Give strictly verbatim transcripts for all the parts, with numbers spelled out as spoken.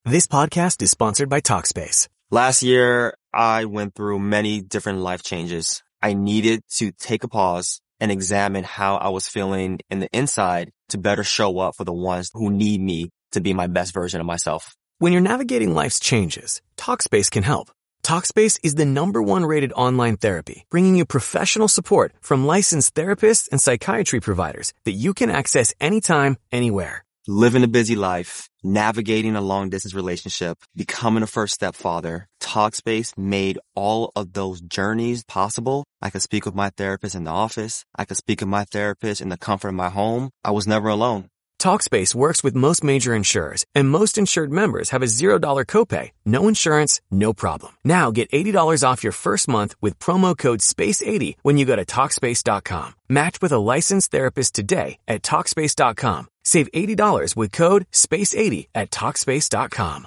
This podcast is sponsored by Talkspace. Last year, I went through many different life changes. I needed to take a pause and examine how I was feeling in the inside to better show up for the ones who need me to be my best version of myself. When you're navigating life's changes, Talkspace can help. Talkspace is the number one rated online therapy, bringing you professional support from licensed therapists and psychiatry providers that you can access anytime, anywhere. Living a busy life, navigating a long-distance relationship, becoming a first-step father, Talkspace made all of those journeys possible. I could speak with my therapist in the office. I could speak with my therapist in the comfort of my home. I was never alone. Talkspace works with most major insurers, and most insured members have a zero dollar copay. No insurance, no problem. Now get eighty dollars off your first month with promo code space eighty when you go to Talkspace dot com. Match with a licensed therapist today at Talkspace dot com. Save eighty dollars with code space eighty at Talkspace dot com.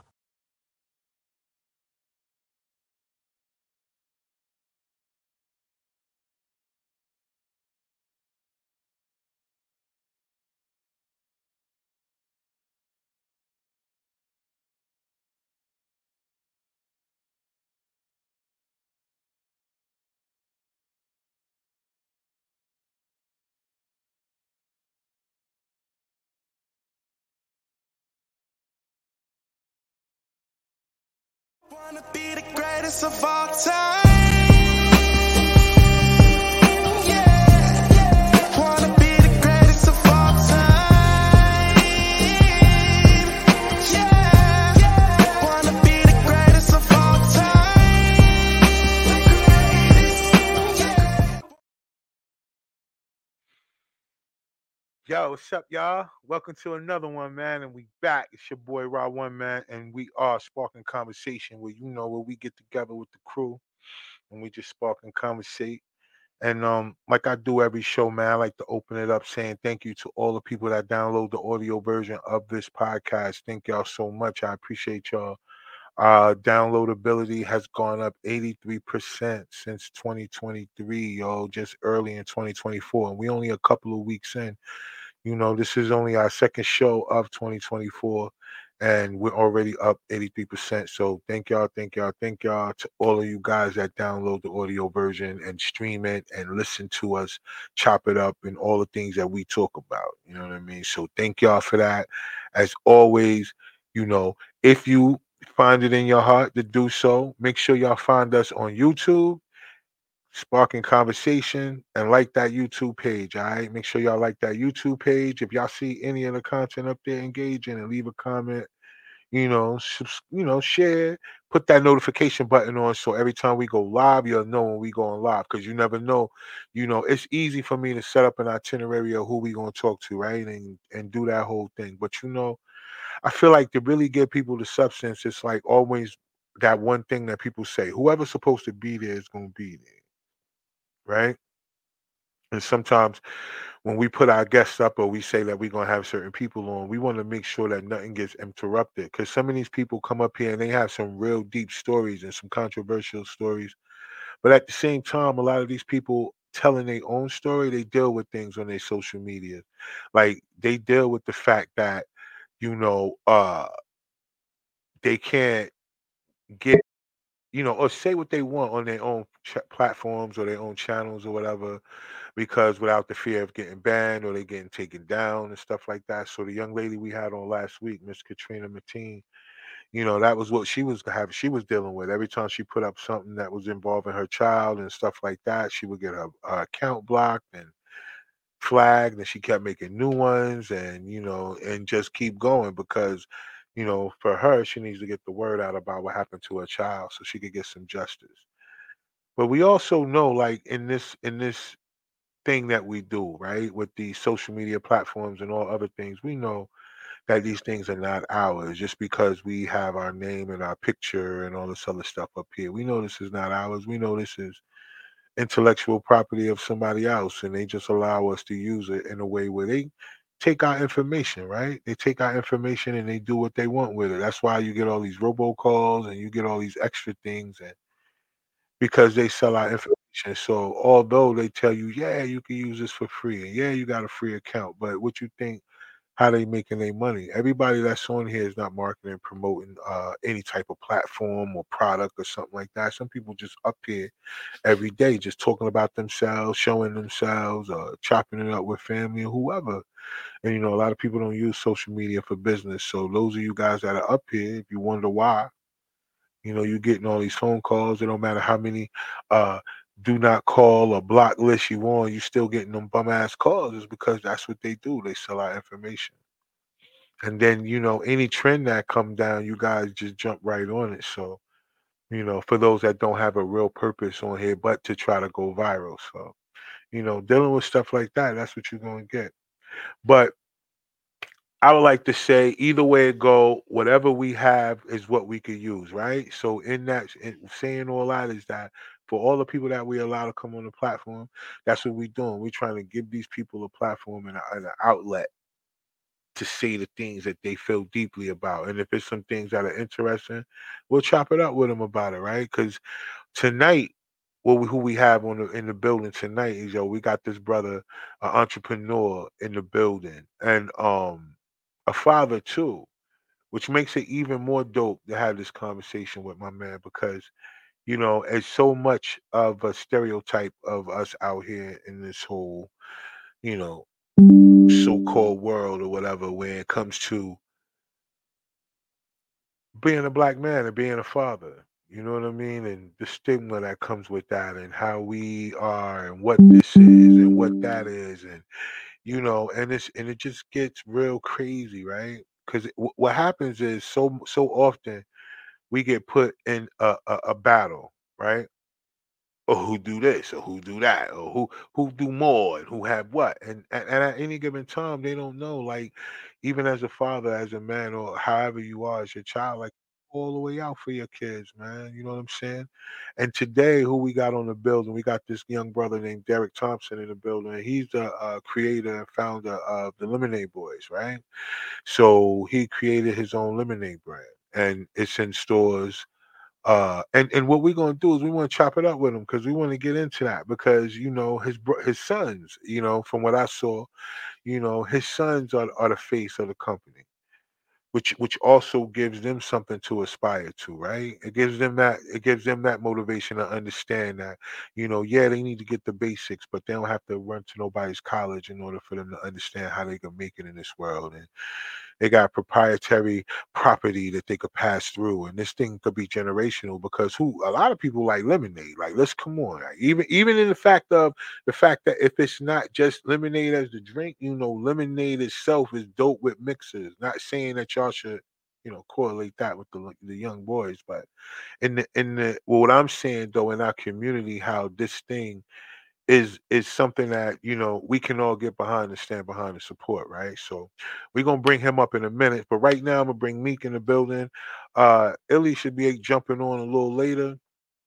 Wanna be the greatest of all time. Yeah, yeah. Wanna be the greatest of all time. Yeah, yeah. Wanna be the greatest of all time. The greatest. Yo, what's up, y'all? Welcome to another one, man. And we back. It's your boy Raw One, man, and we are sparking conversation where you know where we get together with the crew and we just spark and conversate. And um, like I do every show, man, I like to open it up saying thank you to all the people that download the audio version of this podcast. Thank y'all so much. I appreciate y'all. Uh, downloadability has gone up eighty-three percent since twenty twenty-three, yo, just early in twenty twenty-four. And we only a couple of weeks in. You know, this is only our second show of twenty twenty-four, and we're already up eighty-three percent. So thank y'all, thank y'all, thank y'all to all of you guys that download the audio version and stream it and listen to us, chop it up, and all the things that we talk about. You know what I mean? So thank y'all for that. As always, you know, if you find it in your heart to do so, make sure y'all find us on YouTube, sparking conversation, and like that YouTube page. All right, make sure y'all like that YouTube page. If y'all see any of the content up there, engage in and leave a comment. You know, subs- you know, share. Put that notification button on so every time we go live, you'll know when we going live. Because you never know. You know, it's easy for me to set up an itinerary of who we gonna talk to, right, and and do that whole thing. But you know, I feel like to really give people the substance, it's like always that one thing that people say: whoever's supposed to be there is gonna be there, right? And sometimes when we put our guests up or we say that we're going to have certain people on, we want to make sure that nothing gets interrupted because some of these people come up here and they have some real deep stories and some controversial stories. But at the same time, a lot of these people telling their own story, they deal with things on their social media. Like they deal with the fact that, you know, uh, they can't get, you know, or say what they want on their own ch- platforms or their own channels or whatever because without the fear of getting banned or they getting taken down and stuff like that. So the young lady we had on last week, Miss Katrina Mateen, you know, that was what she was having. She was dealing with every time she put up something that was involving her child and stuff like that. She would get her, her account blocked and flagged, and she kept making new ones, and you know, and just keep going because. You know, for her, she needs to get the word out about what happened to her child so she could get some justice. But we also know, like in this in this thing that we do, right? With these social media platforms and all other things, we know that these things are not ours just because we have our name and our picture and all this other stuff up here. We know this is not ours. We know this is intellectual property of somebody else, and they just allow us to use it in a way where they take our information, right? They take our information and they do what they want with it. That's why you get all these robocalls and you get all these extra things and because they sell our information. So although they tell you, yeah, you can use this for free, and yeah, you got a free account, but what you think? how they making their money. Everybody that's on here is not marketing and promoting uh, any type of platform or product or something like that. Some people just up here every day, just talking about themselves, showing themselves, uh, chopping it up with family or whoever. And you know, a lot of people don't use social media for business. So those of you guys that are up here, if you wonder why, you know, you're getting all these phone calls. It don't matter how many uh, do not call or block list you on, you still getting them bum ass calls. Is because that's what they do. They sell out information. And then, you know, any trend that come down, you guys just jump right on it. So, you know, for those that don't have a real purpose on here but to try to go viral. So, you know, dealing with stuff like that, that's what you're gonna get. But I would like to say either way it go, whatever we have is what we could use, right? So in that, in saying all that is that for all the people that we allow to come on the platform, that's what we're doing. We're trying to give these people a platform and, a, and an outlet to say the things that they feel deeply about. And if it's some things that are interesting, we'll chop it up with them about it, right? Because tonight, what we, who we have on the in the building tonight is yo, we got this brother, an entrepreneur in the building, and um, a father too, which makes it even more dope to have this conversation with my man because you know it's so much of a stereotype of us out here in this whole you know so-called world or whatever when it comes to being a black man and being a father. You know what I mean? And the stigma that comes with that and how we are and what this is and what that is and you know, and it's and it just gets real crazy, right? Because what happens is so so often we get put in a, a, a battle, right? Or who do this or who do that or who who do more and who have what and, and and at any given time they don't know like even as a father as a man or however you are as your child like all the way out for your kids man you know what I'm saying and today who we got on the building we got this young brother named Derek Thompson in the building and he's the uh, creator and founder of the Lemonade Boys, right? So he created his own lemonade brand and it's in stores uh, and and what we're gonna do is we want to chop it up with him because we want to get into that because you know his bro- his sons, you know, from what I saw, you know, his sons are are the face of the company, which which also gives them something to aspire to, right? It gives them that it gives them that motivation to understand that, you know, yeah, they need to get the basics, but they don't have to run to nobody's college in order for them to understand how they can make it in this world. And they got proprietary property that they could pass through, and this thing could be generational because who a lot of people like lemonade. Like, let's come on, like, even even in the fact of the fact that if it's not just lemonade as the drink, you know, lemonade itself is dope with mixers. Not saying that y'all should, you know, correlate that with the the young boys, but in the in the well, what I'm saying though in our community, how this thing is is something that you know we can all get behind and stand behind and support, right? So we're gonna bring him up in a minute, but right now I'm gonna bring Meek in the building. Uh, Illy should be jumping on a little later,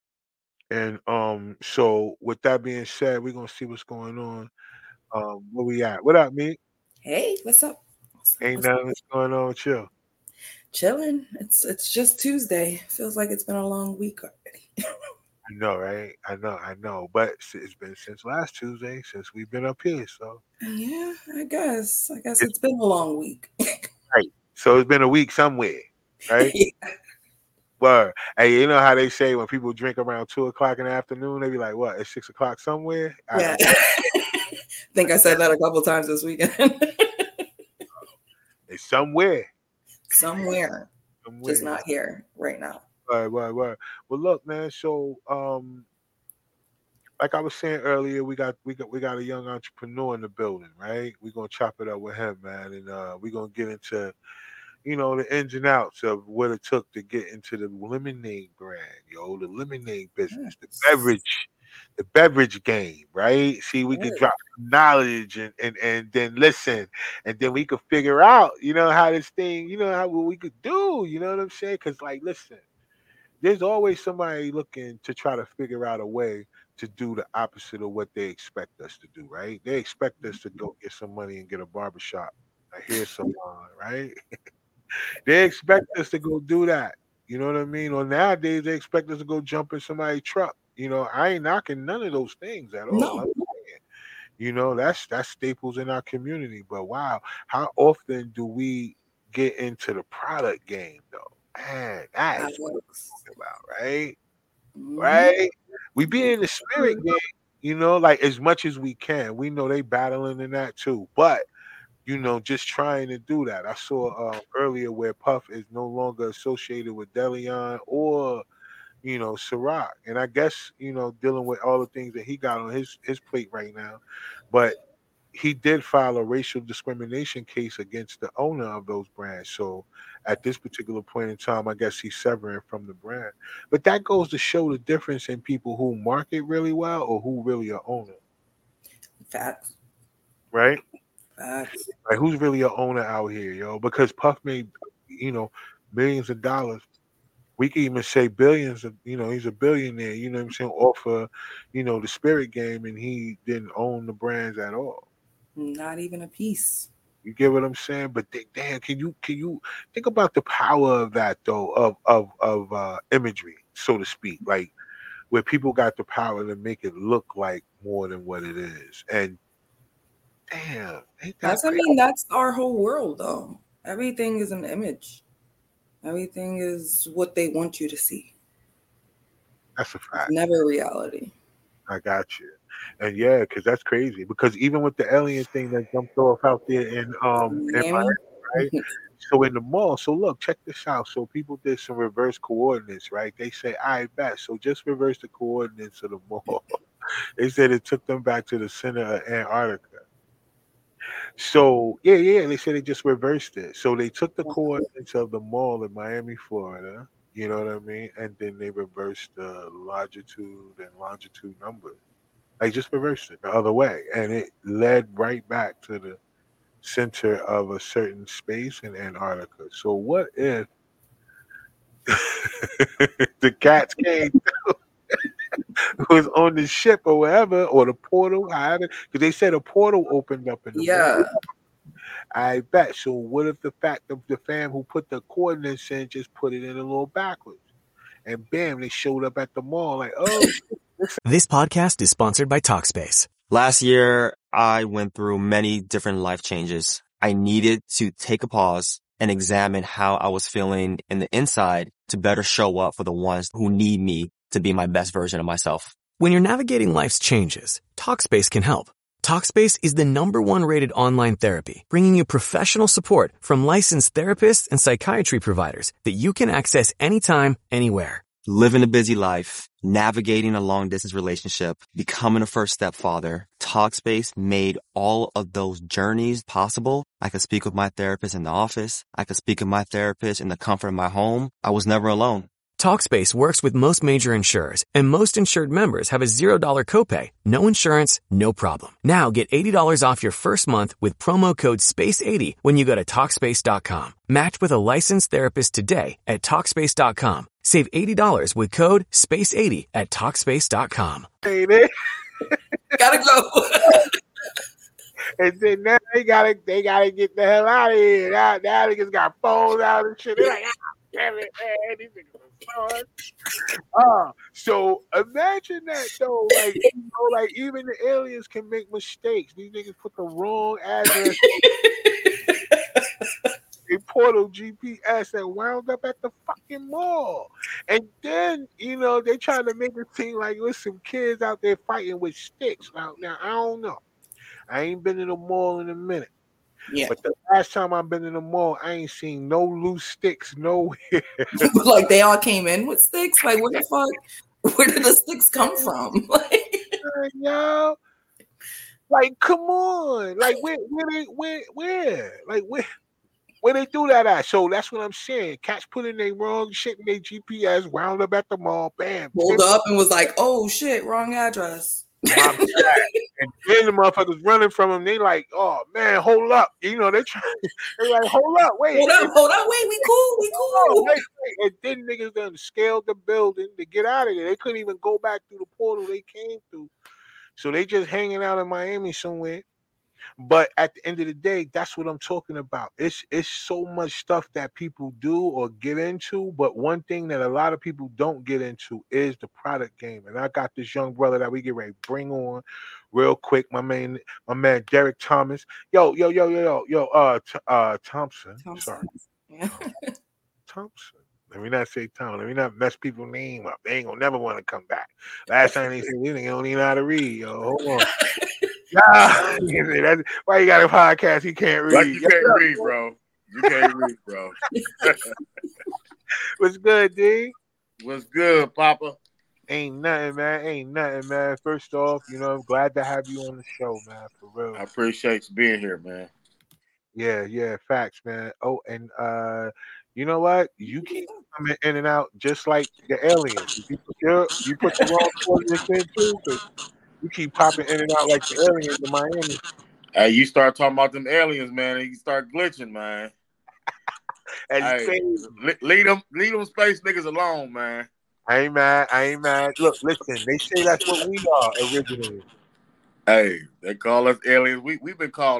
and um, so with that being said, we're gonna see what's going on. Um, where we at? What up, Meek? Hey, what's up? What's up? Ain't What's up? nothing that's going on with you. Chilling. It's it's just Tuesday. Feels like it's been a long week already. I know, right? I know, I know, but it's it's been since last Tuesday since we've been up here, so Yeah, I guess. I guess it's it's been a long week. right. So it's been a week somewhere, right? Yeah. Word. Hey, you know how they say when people drink around two o'clock in the afternoon, they be like, "What? It's six o'clock somewhere." I, Yeah. I got, I think I said that a couple times this weekend. it's somewhere, Somewhere. Just somewhere. not here right now. Right, right, right. Well, look, man. So, um, like I was saying earlier, we got we got we got a young entrepreneur in the building, right? We're gonna chop it up with him, man, and uh, we're gonna get into you know, the ins and outs of what it took to get into the lemonade brand, yo, the lemonade business, the Yes. beverage, the beverage game, right? See, we could Yes. drop some knowledge and, and and then listen, and then we could figure out, you know, how this thing, you know, how what we could do, you know what I'm saying? Because, like, listen, there's always somebody looking to try to figure out a way to do the opposite of what they expect us to do, right? They expect us to go get some money and get a barbershop, a hair salon, right? They expect us to go do that. You know what I mean? Or nowadays they expect us to go jump in somebody's truck. You know, I ain't knocking none of those things at all. I'm No. saying, You know, that's that's staples in our community. But wow, how often do we get into the product game though? Man, that is what Facts. I'm talking about, right? Mm-hmm. Right? We be in the spirit game, you know, like as much as we can. We know they battling in that too, but you know, just trying to do that. I saw uh, earlier where Puff is no longer associated with Deleon or you know Ciroc, and I guess you know dealing with all the things that he got on his his plate right now, but he did file a racial discrimination case against the owner of those brands. So at this particular point in time, I guess he's severing from the brand. But that goes to show the difference in people who market really well or who really are owner, Facts. right? Facts. Like who's really a owner out here, yo? Because Puff made, you know, millions of dollars. We could even say billions of, you know, he's a billionaire, you know what I'm saying, off of, you know, the spirit game and he didn't own the brands at all. Not even a piece. You get what I'm saying? But they, damn, can you can you think about the power of that though, of of of uh imagery, so to speak, like where people got the power to make it look like more than what it is. And damn, ain't that That's, I crazy? mean, that's our whole world, though. Everything is an image. Everything is what they want you to see. That's a It's fact. never reality. I got you. And yeah, because that's crazy. Because even with the alien thing that jumped off out there in um in Miami. Miami, right? So in the mall, so look, check this out. So people did some reverse coordinates, right? They say, I bet. So just reverse the coordinates of the mall. They said it took them back to the center of Antarctica. So yeah, yeah, they said they just reversed it. So they took the coordinates of the mall in Miami, Florida. You know what I mean? And then they reversed the longitude and longitude numbers. Like just reversed it the other way, and it led right back to the center of a certain space in Antarctica. So what if the cats came was on the ship or whatever, or the portal, however, because they said a portal opened up in the Yeah. mall. I bet. So what if the fact of the fam who put the coordinates in just put it in a little backwards, and bam, they showed up at the mall like, oh, This podcast is sponsored by Talkspace. Last year, I went through many different life changes. I needed to take a pause and examine how I was feeling in the inside to better show up for the ones who need me to be my best version of myself. When you're navigating life's changes, Talkspace can help. Talkspace is the number one rated online therapy, bringing you professional support from licensed therapists and psychiatry providers that you can access anytime, anywhere. Living a busy life, navigating a long distance relationship, becoming a first step father, Talkspace made all of those journeys possible. I could speak with my therapist in the office. I could speak with my therapist in the comfort of my home. I was never alone. Talkspace works with most major insurers, and most insured members have a zero dollar copay. No insurance, no problem. Now get eighty dollars off your first month with promo code space eighty when you go to Talkspace dot com. Match with a licensed therapist today at Talkspace dot com. Save eighty dollars with code space eighty at Talkspace dot com. baby. Gotta go. And then now they gotta they gotta get the hell out of here. Now, now niggas got phones out and shit. They're like, ah, damn it, man, these niggas are fun. Ah, so imagine that though, like you know, like even the aliens can make mistakes. These niggas put the wrong address in portal G P S and wound up at the fucking mall. And then, you know, they trying to make it seem like there's some kids out there fighting with sticks. Now, now I don't know. I ain't been in the mall in a minute. Yeah. But the last time I've been in the mall, I ain't seen no loose sticks nowhere. Like they all came in with sticks. Like where the fuck? Where did the sticks come from? Like, Yo, like come on, like where, where they, where, where, like where, where they do that at? So that's what I'm saying. Cats put in their wrong shit in their G P S, wound up at the mall, bam, pulled up and was like, "Oh shit, wrong address." my bad. And then the motherfuckers running from them. They like, oh man, hold up. You know, they try. They like, hold up, wait, Hold up, hold up, wait, we cool, we oh, cool. wait, wait. And then niggas done scaled the building to get out of there. They couldn't even go back through the portal they came through. So they just hanging out in Miami somewhere. But at the end of the day, that's what I'm talking about. It's it's so much stuff that people do or get into, but one thing that a lot of people don't get into is the product game. And I got this young brother that we get ready to bring on real quick. My man, my man Derek Thomas. Yo, yo, yo, yo, yo, yo. Uh, Th- uh, Thompson. Thompson. Sorry, Yeah. Thompson. Let me not say Tom. Let me not mess people's name up. They ain't gonna never want to come back. Last time they said this nigga don't even know how to read. Yo, hold on. Nah, that's, why you got a podcast? He can't read. Like you can't read, bro. You can't read, bro. What's good, D? What's good, Papa? Ain't nothing, man. Ain't nothing, man. First off, you know, I'm glad to have you on the show, man. For real. I appreciate you being here, man. Yeah, yeah, facts, man. Oh, and uh, you know what? You keep coming in and out just like the aliens. You put your, you put the wrong coordinates in too, 'cause you keep popping in and out like the aliens in Miami. Hey, you start talking about them aliens, man, and you start glitching, man. And Hey, crazy. le- leave them, leave them space niggas alone, man. I ain't mad. I ain't mad. Look, listen. They say that's what we are originally. Hey, they call us aliens. We we've been called.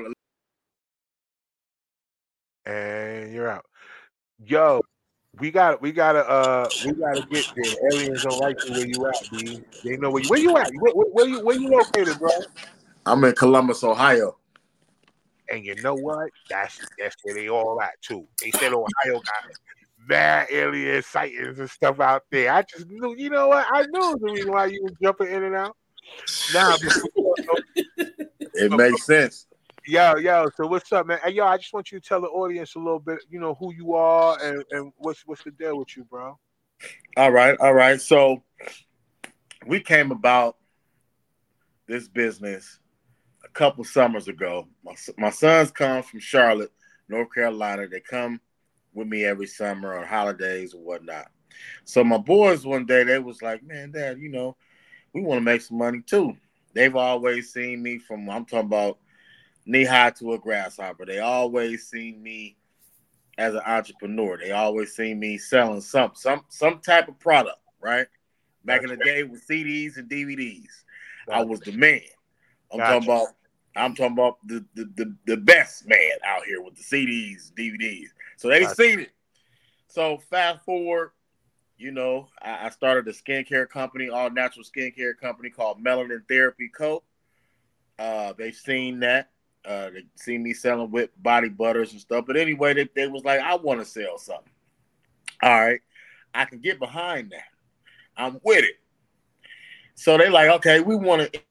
And you're out. Yo, we got we gotta uh we gotta get there. Aliens don't like you where you at, B. They know where you where you at. Where, where, where you where you located, bro? I'm in Columbus, Ohio. And you know what? That's that's where they all at too. They said Ohio got mad alien sightings and stuff out there. I just knew, you know what? I knew the reason why you was jumping in and out. Nah, but, It makes sense. yo, yo. So what's up, man? Hey, yo, I just want you to tell the audience a little bit, you know, who you are and, and what's what's the deal with you, bro? All right, all right. So we came about this business a couple summers ago. My, my sons come from Charlotte, North Carolina. They come with me every summer on holidays or whatnot. So my boys one day, they was like, man, Dad, you know, we want to make some money too. They've always seen me from, I'm talking about knee high to a grasshopper. They always seen me as an entrepreneur. They always seen me selling some some some type of product, right? Back in the day with C Ds and D V Ds. I was the man. I'm Gotcha. talking about I'm talking about the, the, the, the best man out here with the C Ds, D V Ds. So they Gotcha. seen it. So fast forward, you know, I, I started a skincare company, all natural skincare company called Melanin Therapy Co. Uh, they've seen that. Uh, they seen me selling with body butters and stuff. But anyway, they, they was like, I want to sell something. All right. I can get behind that. I'm with it. So they like, okay, we want to.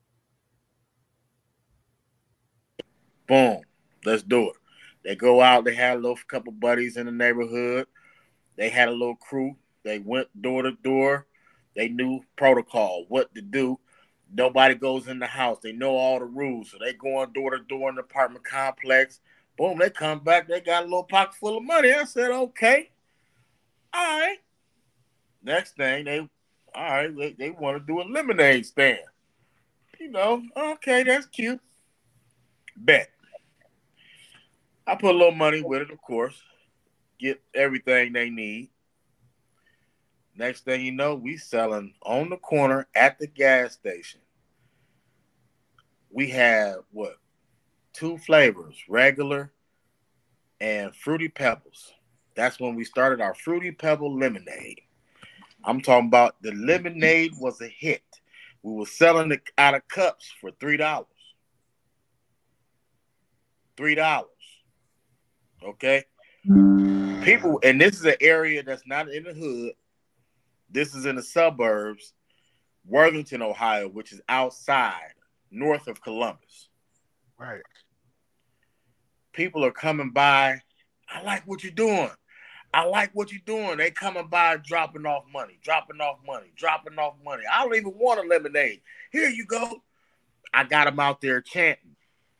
Boom. Let's do it. They go out. They had a little couple buddies in the neighborhood. They had a little crew. They went door to door. They knew protocol, what to do. Nobody goes in the house. They know all the rules. So they going door to door in the apartment complex. Boom, they come back. They got a little pocket full of money. I said, okay. All right. Next thing, they, all right, they, they want to do a lemonade stand. You know, okay, that's cute. Bet. I put a little money with it, of course. Get everything they need. Next thing you know, we selling on the corner at the gas station. We have, what, two flavors, regular and Fruity Pebbles. That's when we started our Fruity Pebble lemonade. I'm talking about the lemonade was a hit. We were selling it out of cups for three dollars. three dollars. Okay? People, and this is an area that's not in the hood. This is in the suburbs, Worthington, Ohio, which is outside, north of Columbus. Right. People are coming by. I like what you're doing. I like what you're doing. They coming by, dropping off money, dropping off money, dropping off money. I don't even want a lemonade. Here you go. I got them out there chanting.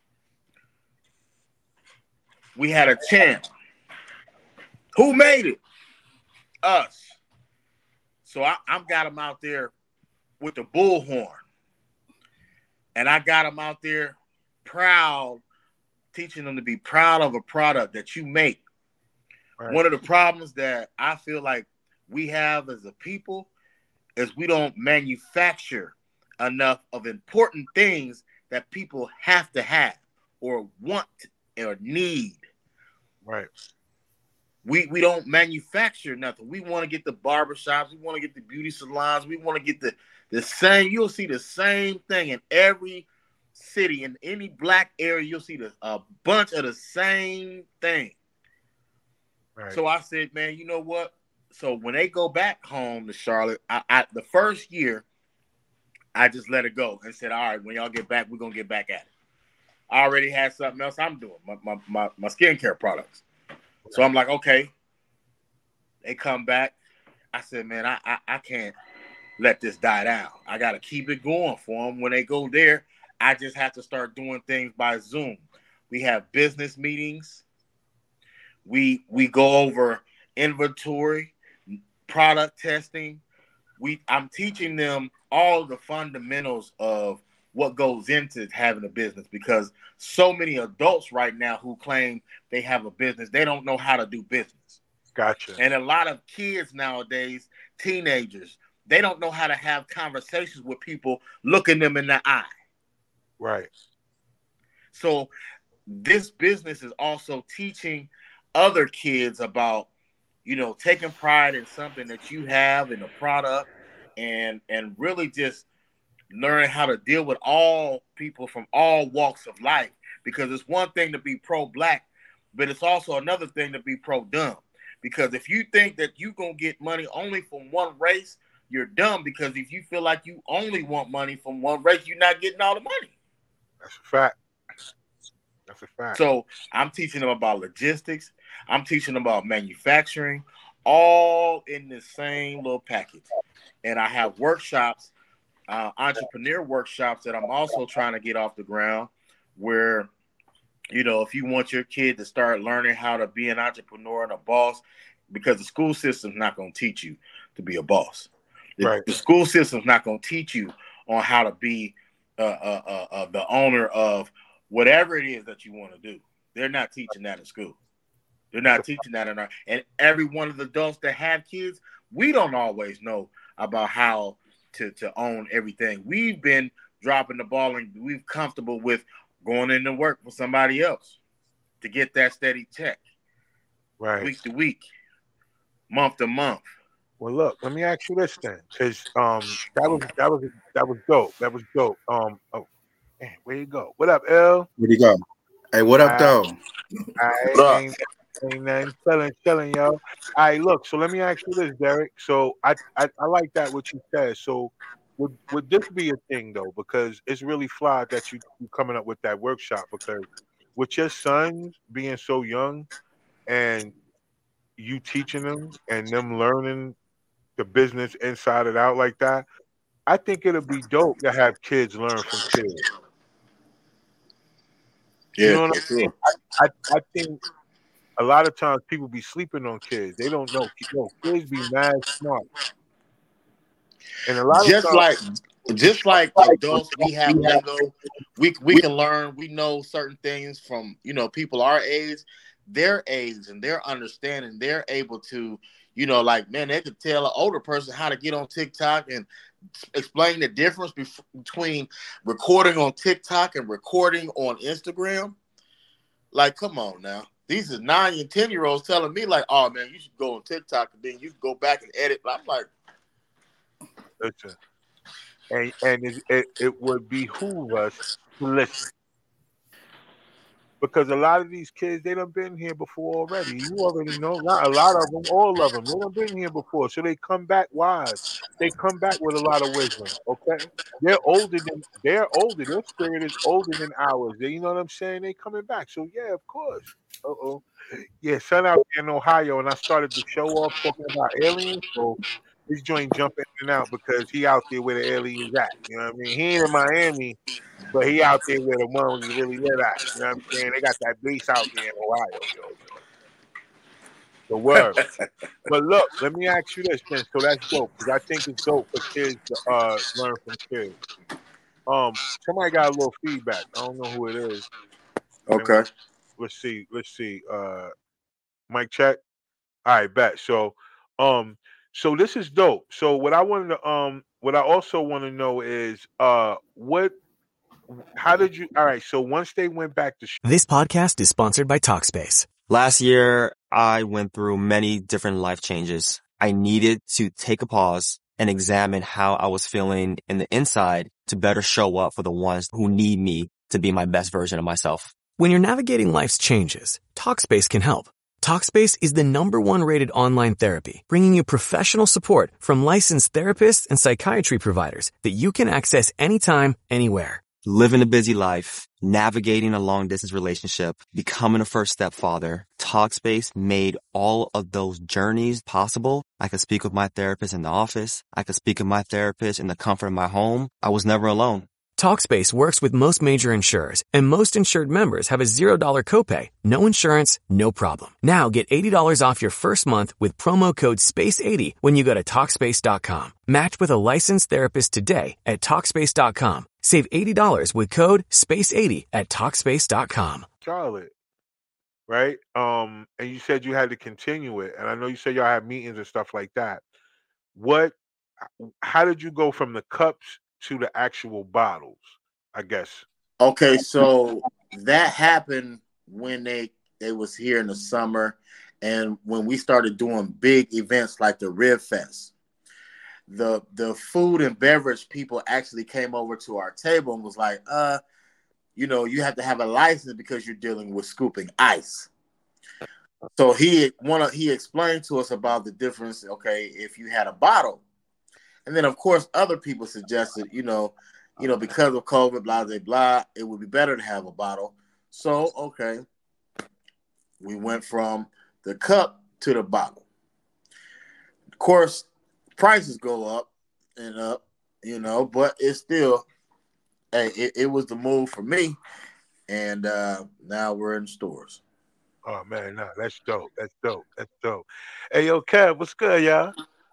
We had a chant. Who made it? Us. So I, I got them out there with the bullhorn. And I got them out there proud, teaching them to be proud of a product that you make. Right. One of the problems that I feel like we have as a people is we don't manufacture enough of important things that people have to have or want or need. Right. We we don't manufacture nothing. We want to get the barbershops. We want to get the beauty salons. We want to get the, the same. You'll see the same thing in every city. In any black area, you'll see the, a bunch of the same thing. Right. So I said, man, you know what? So when they go back home to Charlotte, I, I the first year, I just let it go and said, all right, when y'all get back, we're going to get back at it. I already had something else I'm doing, my my my, my skincare products. So I'm like, okay. They come back. I said, man, I, I, I can't let this die down. I got to keep it going for them. When they go there, I just have to start doing things by Zoom. We have business meetings. We we go over inventory, product testing. We I'm teaching them all the fundamentals of what goes into having a business, because so many adults right now who claim they have a business, they don't know how to do business. Gotcha. And a lot of kids nowadays, teenagers, they don't know how to have conversations with people looking them in the eye. Right. So this business is also teaching other kids about, you know, taking pride in something that you have in a product, and and really just learning how to deal with all people from all walks of life. Because it's one thing to be pro-black, but it's also another thing to be pro-dumb. Because if you think that you're going to get money only from one race, you're dumb. Because if you feel like you only want money from one race, you're not getting all the money. That's a fact. That's a fact. So I'm teaching them about logistics. I'm teaching them about manufacturing, all in the same little package. And I have workshops, uh, entrepreneur workshops that I'm also trying to get off the ground, where, you know, if you want your kid to start learning how to be an entrepreneur and a boss, because the school system's not going to teach you to be a boss. The, right. the school system's not going to teach you on how to be uh, uh, uh, uh, the owner of whatever it is that you want to do. They're not teaching that in school. They're not teaching that in our, and every one of the adults that have kids, we don't always know about how to, to own everything. We've been dropping the ball, and we're comfortable with going into work for somebody else to get that steady check. Right. Week to week, month to month. Well, look, let me ask you this then, because um, that was that was that was dope. That was dope. Um, oh, man, where you go? What up, L? Where'd you go? Hey, what up, though? I ain't, ain't nothing chilling, chilling, yo. All right, look. So let me ask you this, Derek. So I, I, I like that what you said. So would would this be a thing though? Because it's really fly that you you coming up with that workshop. Because with your sons being so young, and you teaching them and them learning the business inside and out like that, I think it'll be dope to have kids learn from kids. Yeah, you know what I mean? I, I, I think a lot of times people be sleeping on kids. They don't know. Yo, kids be mad smart. And a lot just of times, like just like adults, we have lingo. We we can learn. We know certain things from, you know, people our age, their age, and their understanding. They're able to, you know, like, man, they could tell an older person how to get on TikTok and explain the difference bef- between recording on TikTok and recording on Instagram. Like, come on now. These are nine and ten year olds telling me like, oh man, you should go on TikTok and then you can go back and edit. But I'm like, listen, and and it, it, it would behoove us to listen. Because a lot of these kids, they done been here before already. You already know. Not a lot of them, all of them. They done been here before. So they come back wise. They come back with a lot of wisdom. Okay? They're older than they're older. Their spirit is older than ours. You know what I'm saying? They coming back. So yeah, of course. Uh-oh. Yeah, son out there in Ohio, and I started the show off talking about aliens. So this joint jumping in and out because he out there where the aliens at. You know what I mean? He ain't in Miami, but he out there where the ones really live at. You know what I'm saying? They got that base out there in Ohio, yo. The word. But look, let me ask you this, then. So that's dope, because I think it's dope for kids to uh, learn from kids. Um, somebody got a little feedback. I don't know who it is. okay. Let's see. Let's see. Uh, mic check. All right, bet. So, um, so this is dope. So what I wanted to, um, what I also want to know is, uh, what, how did you? All right. So once they went back to, sh- This podcast is sponsored by Talkspace. Last year, I went through many different life changes. I needed to take a pause and examine how I was feeling in the inside to better show up for the ones who need me to be my best version of myself. When you're navigating life's changes, Talkspace can help. Talkspace is the number one rated online therapy, bringing you professional support from licensed therapists and psychiatry providers that you can access anytime, anywhere. Living a busy life, navigating a long distance relationship, becoming a first step father, Talkspace made all of those journeys possible. I could speak with my therapist in the office. I could speak with my therapist in the comfort of my home. I was never alone. Talkspace works with most major insurers, and most insured members have a zero dollar copay. No insurance, no problem. Now get eighty dollars off your first month with promo code space eighty when you go to Talkspace dot com. Match with a licensed therapist today at Talkspace dot com. Save eighty dollars with code space eighty at Talkspace dot com. Charlotte, right? Um, and you said you had to continue it, and I know you said y'all had meetings and stuff like that. What? How did you go from the cups to the actual bottles? I guess. Okay, so that happened when they they was here in the summer, and when we started doing big events like the Rib Fest. The the food and beverage people actually came over to our table and was like, uh, you know, you have to have a license because you're dealing with scooping ice. So he one he explained to us about the difference, okay, if you had a bottle. And then of course other people suggested, you know, you know, because of COVID, blah blah blah, it would be better to have a bottle. So okay, we went from the cup to the bottle. Of course, prices go up and up, you know, but it's still, hey, it, it was the move for me. And uh, now we're in stores. Oh man, no, that's dope. That's dope. That's dope. Hey, yo, Kev, what's good, y'all?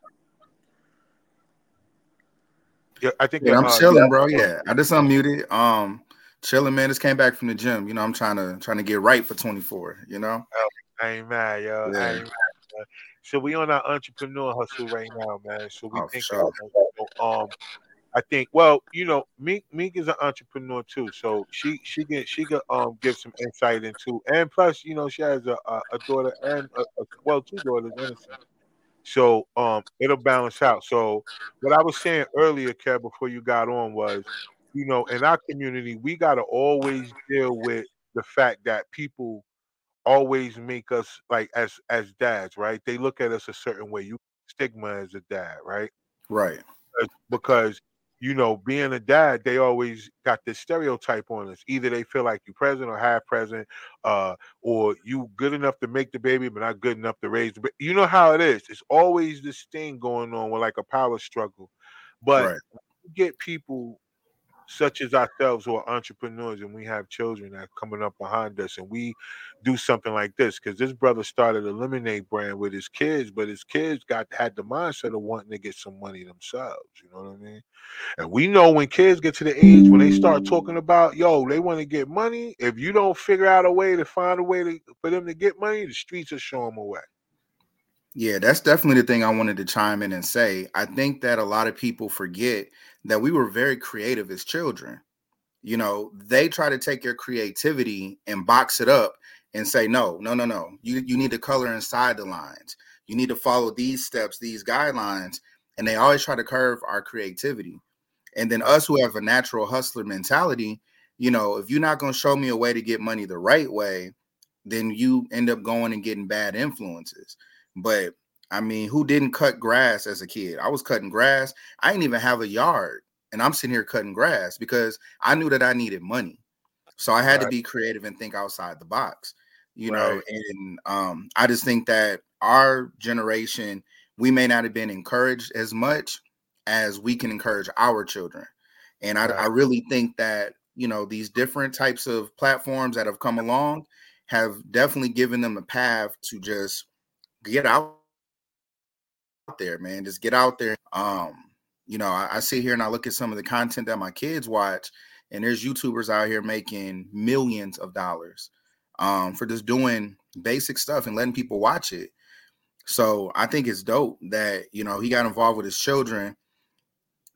Yeah, I think Yeah, you're, I'm uh, chilling, yeah. bro. Yeah, I just unmuted. Um, chilling, man. Just came back from the gym. You know, I'm trying to trying to get right for twenty-four. You know. Oh, I ain't mad, yo. I Yeah. ain't mad. Man. So we on our entrepreneur hustle right now, man. So we Oh, for think, sure. um, I think, well, you know, Meek Meek is an entrepreneur too, so she she can she can um give some insight into, and plus, you know, she has a a, a daughter and a, a, well, two daughters and a son. So um, it'll balance out. So what I was saying earlier, Kev, before you got on was, you know, in our community, we gotta always deal with the fact that people always make us like as as dads, right? They look at us a certain way. You stigma as a dad, right? Right. Uh, Because you know, being a dad, they always got this stereotype on us. Either they feel like you present or half present, uh, or you good enough to make the baby, but not good enough to raise the baby. You know how it is. It's always this thing going on with like a power struggle. But Right. you get people such as ourselves who are entrepreneurs and we have children that are coming up behind us and we do something like this because this brother started a lemonade brand with his kids, but his kids got had the mindset of wanting to get some money themselves. You know what I mean? And we know when kids get to the age when they start talking about, yo, they want to get money. If you don't figure out a way to find a way to, for them to get money, the streets will show them a way. Yeah, that's definitely the thing I wanted to chime in and say. I think that a lot of people forget that we were very creative as children. You know, they try to take your creativity and box it up and say, no, no, no, no. You you need to color inside the lines. You need to follow these steps, these guidelines. And they always try to curve our creativity. And then us who have a natural hustler mentality, you know, if you're not going to show me a way to get money the right way, then you end up going and getting bad influences. But I mean, who didn't cut grass as a kid? I was cutting grass. I didn't even have a yard. And I'm sitting here cutting grass because I knew that I needed money. So I had to Right, be creative and think outside the box, you know, right, and um, I just think that our generation, we may not have been encouraged as much as we can encourage our children. And I, I right. really think that, you know, these different types of platforms that have come along have definitely given them a path to just get out there, man. Just get out there. Um, you know, I, I sit here and I look at some of the content that my kids watch, and there's YouTubers out here making millions of dollars um, for just doing basic stuff and letting people watch it. So I think it's dope that, you know, he got involved with his children.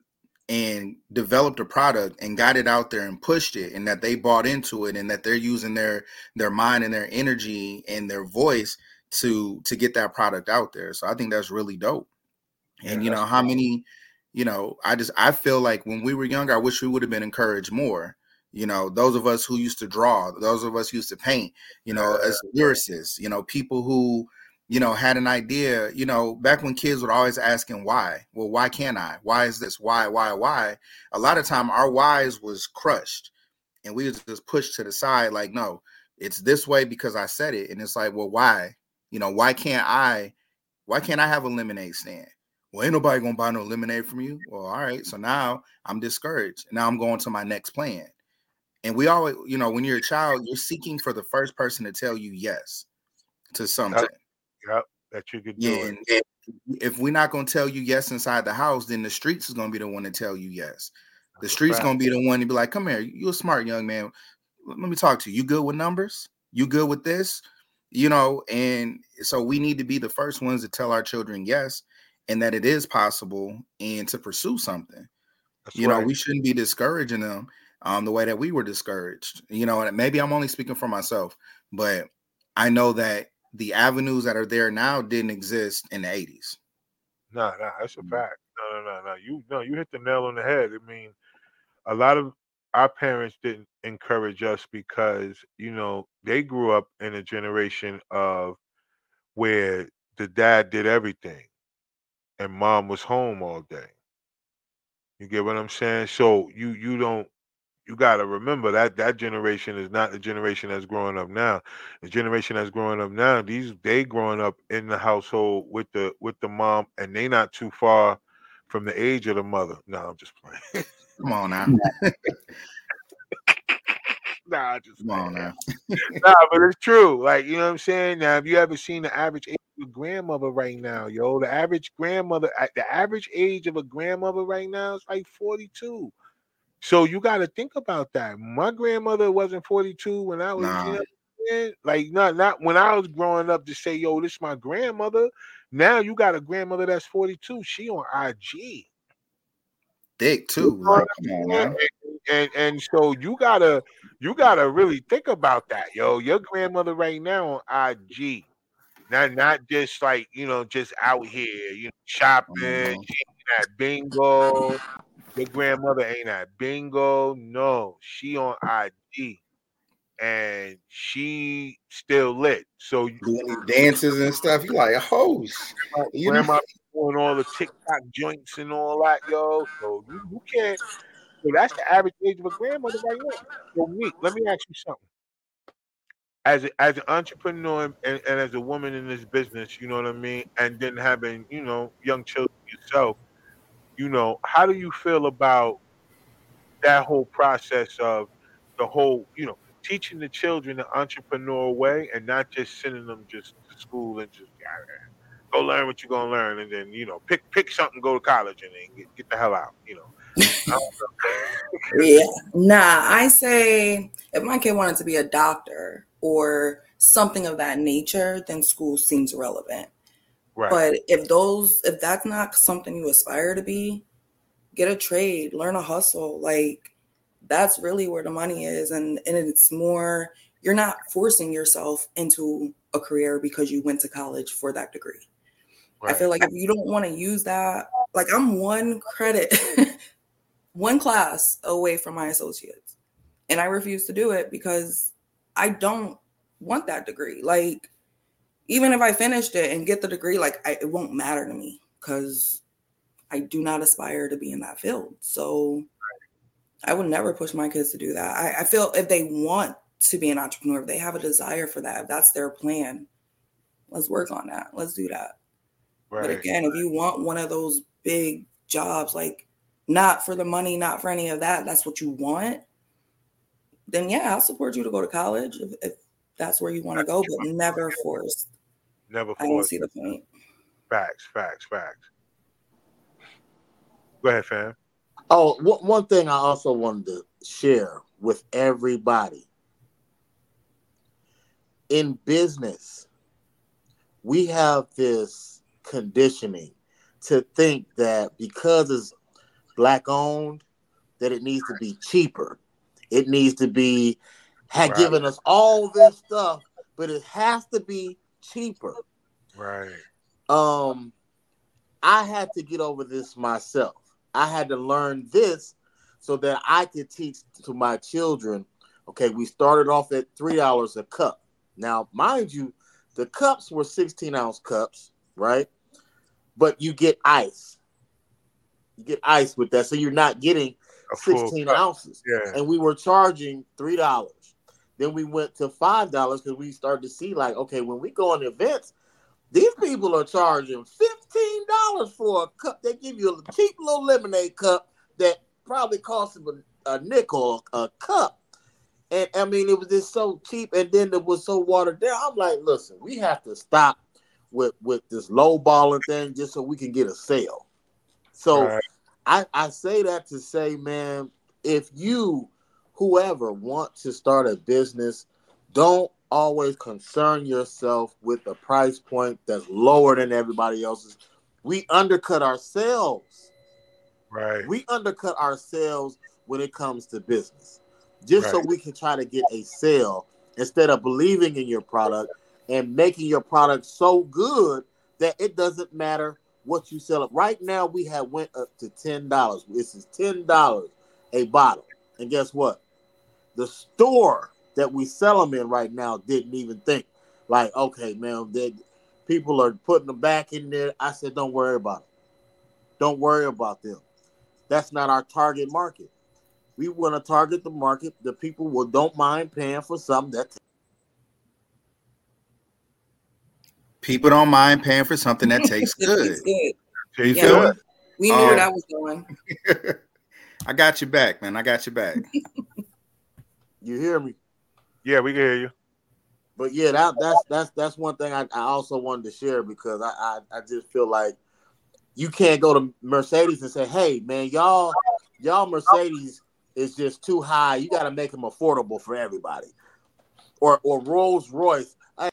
and developed a product and got it out there and pushed it, and that they bought into it, and that they're using their their mind and their energy and their voice to to get that product out there. So I think that's really dope. And Yeah, you know, that's how cool. many, you know, I just I feel like when we were younger, I wish we would have been encouraged more. You know, those of us who used to draw, those of us who used to paint, you know, as lyricists, you know, people who, you know, had an idea, you know, back when kids were always asking why. Well, why can't I? Why is this? Why, why, why? A lot of time our whys was crushed, and we was just pushed to the side like, no, it's this way because I said it. And it's like, well, why? You know, why can't I, why can't I have a lemonade stand? Well, ain't nobody gonna buy no lemonade from you. Well, all right. So now I'm discouraged. Now I'm going to my next plan. And we always, you know, when you're a child, you're seeking for the first person to tell you yes to something. Yep, yep, that you could Yeah, do it. and if we're not going to tell you yes inside the house, then the streets is going to be the one to tell you yes. The That's a streets fact. going to be the one to be like, come here, you're a smart young man. Let me talk to you. You good with numbers? You good with this? You know, and so we need to be the first ones to tell our children yes, and that it is possible and to pursue something. That's You know, right. we shouldn't be discouraging them um, the way that we were discouraged. You know, and maybe I'm only speaking for myself, but I know that the avenues that are there now didn't exist in the eighties. No, no, that's a fact. No, no, no, no. You no, you hit the nail on the head. I mean, a lot of our parents didn't encourage us because, you know, they grew up in a generation of where the dad did everything and mom was home all day. You get what I'm saying? So you you don't you got to remember that that generation is not the generation that's growing up now. The generation that's growing up now, these they growing up in the household with the with the mom, and they not too far from the age of the mother. No, I'm just playing. Come on now. Nah, I'm just Come playing. on now. Nah, but it's true. Like, you know what I'm saying? Now, have you ever seen the average age of a grandmother right now, yo? The average grandmother, at the average age of a grandmother right now is like forty-two. So you got to think about that. My grandmother wasn't forty-two when I was, you Nah, know, what I'm saying? Like not not when I was growing up to say, yo, this is my grandmother. Now you got a grandmother that's forty-two. She on I G. thick You too. know what Like, come I'm on saying? now. And, and and so you gotta you gotta really think about that, yo. Your grandmother right now on I G. Not not just like, you know, just out here, you know, shopping, Mhm. she ain't at bingo. Your grandmother ain't at bingo. No, she on I G and she still lit. So you- Doing these dances and stuff. You like, oh, sh- grandma, you know. grandma doing all the TikTok joints and all that, yo. So you, you can't. So that's the average age of a grandmother right now. So Meek, let me ask you something. As a, as an entrepreneur and, and, and as a woman in this business, you know what I mean, and then having, you know, young children yourself, you know, how do you feel about that whole process of the whole, you know, teaching the children the entrepreneur way and not just sending them just to school and just yeah, go learn what you're gonna learn and then, you know, pick pick something, go to college and then get, get the hell out, you know. I don't Yeah. Nah, I say if my kid wanted to be a doctor or something of that nature, then school seems relevant. Right, But if those, if that's not something you aspire to be, get a trade, learn a hustle. Like that's really where the money is. And, and it's more, you're not forcing yourself into a career because you went to college for that degree. I right, feel like if you don't want to use that, like I'm one credit, one class away from my associates. And I refuse to do it because I don't want that degree. Like, even if I finished it and get the degree, like I, it won't matter to me because I do not aspire to be in that field. So I would never push my kids to do that. I, I feel if they want to be an entrepreneur, if they have a desire for that, if that's their plan, let's work on that. Let's do that. But right. again, if you want one of those big jobs, like not for the money, not for any of that, that's what you want, then yeah, I'll support you to go to college if, if that's where you want to go, but never forced. Never I don't force see the point. facts, facts, facts. Go ahead, fam. Oh, one one thing I also wanted to share with everybody. In business, we have this conditioning to think that because it's black owned, that it needs to be cheaper. It needs to be had Right. given us all this stuff, but it has to be cheaper. Right. Um, I had to get over this myself. I had to learn this so that I could teach to my children. Okay, we started off at three dollars a cup. Now, mind you, the cups were sixteen ounce cups, right? But you get ice. You get ice with that, so you're not getting A full sixteen cup. ounces. Yeah. And we were charging three dollars. Then we went to five dollars because we started to see, like, okay, when we go on events, these people are charging fifteen dollars for a cup. They give you a cheap little lemonade cup that probably costs them a, a nickel a cup. And I mean, it was just so cheap, and then it was so watered down. I'm like, listen, we have to stop with, with this low balling thing just so we can get a sale. So Right. I, I say that to say, man, if you, whoever, want to start a business, don't always concern yourself with a price point that's lower than everybody else's. We undercut ourselves. Right. We undercut ourselves when it comes to business, just so Right. we can try to get a sale instead of believing in your product and making your product so good that it doesn't matter what you sell it. Right now, we have went up to ten dollars. This is ten dollars a bottle. And guess what? The store that we sell them in right now didn't even think, like, okay, man, they, people are putting them back in there. I said, don't worry about it. Don't worry about them. That's not our target market. We want to target the market, the people who don't mind paying for something that People don't mind paying for something that tastes It good. tastes good. You Yeah, feel we, me? we knew Um, where that was going. I got your back, man. I got your back. you hear me. Yeah, we can hear you. But yeah, that that's that's that's one thing I, I also wanted to share because I, I I just feel like you can't go to Mercedes and say, hey man, y'all y'all Mercedes is just too high. You got to make them affordable for everybody. Or or Rolls Royce. I,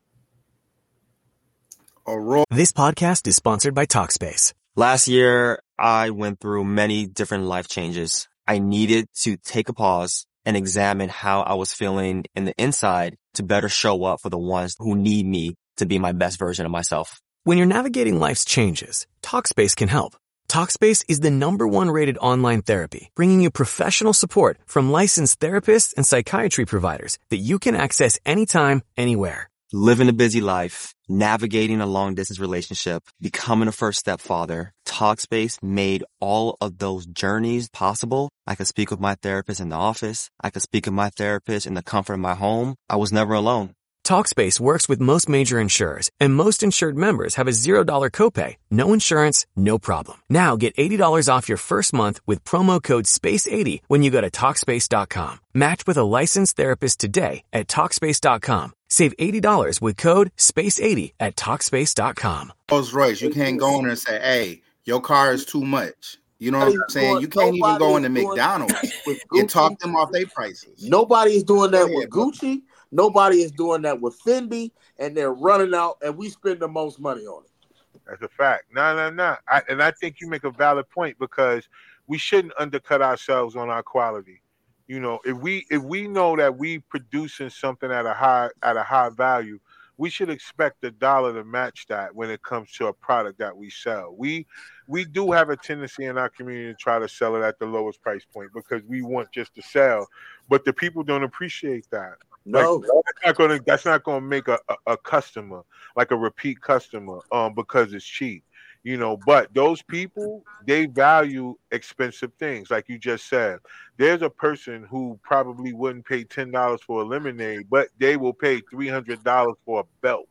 Aurora. This podcast is sponsored by Talkspace. Last year, I went through many different life changes. I needed to take a pause and examine how I was feeling in the inside to better show up for the ones who need me to be my best version of myself. When you're navigating life's changes, Talkspace can help. Talkspace is the number one rated online therapy, bringing you professional support from licensed therapists and psychiatry providers that you can access anytime, anywhere. Living a busy life, navigating a long distance relationship, becoming a first step father, Talkspace made all of those journeys possible. I could speak with my therapist in the office. I could speak with my therapist in the comfort of my home. I was never alone. Talkspace works with most major insurers, and most insured members have a zero dollar copay. No insurance, no problem. Now get eighty dollars off your first month with promo code space eighty when you go to Talkspace dot com. Match with a licensed therapist today at Talkspace dot com. Save eighty dollars with code space eighty at Talkspace dot com. Rolls Royce. You can't go in there and say, hey, your car is too much. You know what I'm Nobody's saying? doing- You can't even go nobody into is doing- McDonald's with and Gucci. talk them off their prices. Nobody is doing that Go with ahead, bro. Gucci. Nobody is doing that with Fendi, and they're running out, and we spend the most money on it. That's a fact. No, no, no. I, and I think you make a valid point because we shouldn't undercut ourselves on our quality. You know, if we if we know that we producing something at a high at a high value, we should expect the dollar to match that when it comes to a product that we sell. We we do have a tendency in our community to try to sell it at the lowest price point because we want just to sell, but the people don't appreciate that. No, That's not gonna that's not gonna make a, a, a customer like a repeat customer um because it's cheap, you know. But those people, they value expensive things, like you just said. There's a person who probably wouldn't pay ten dollars for a lemonade, but they will pay three hundred dollars for a belt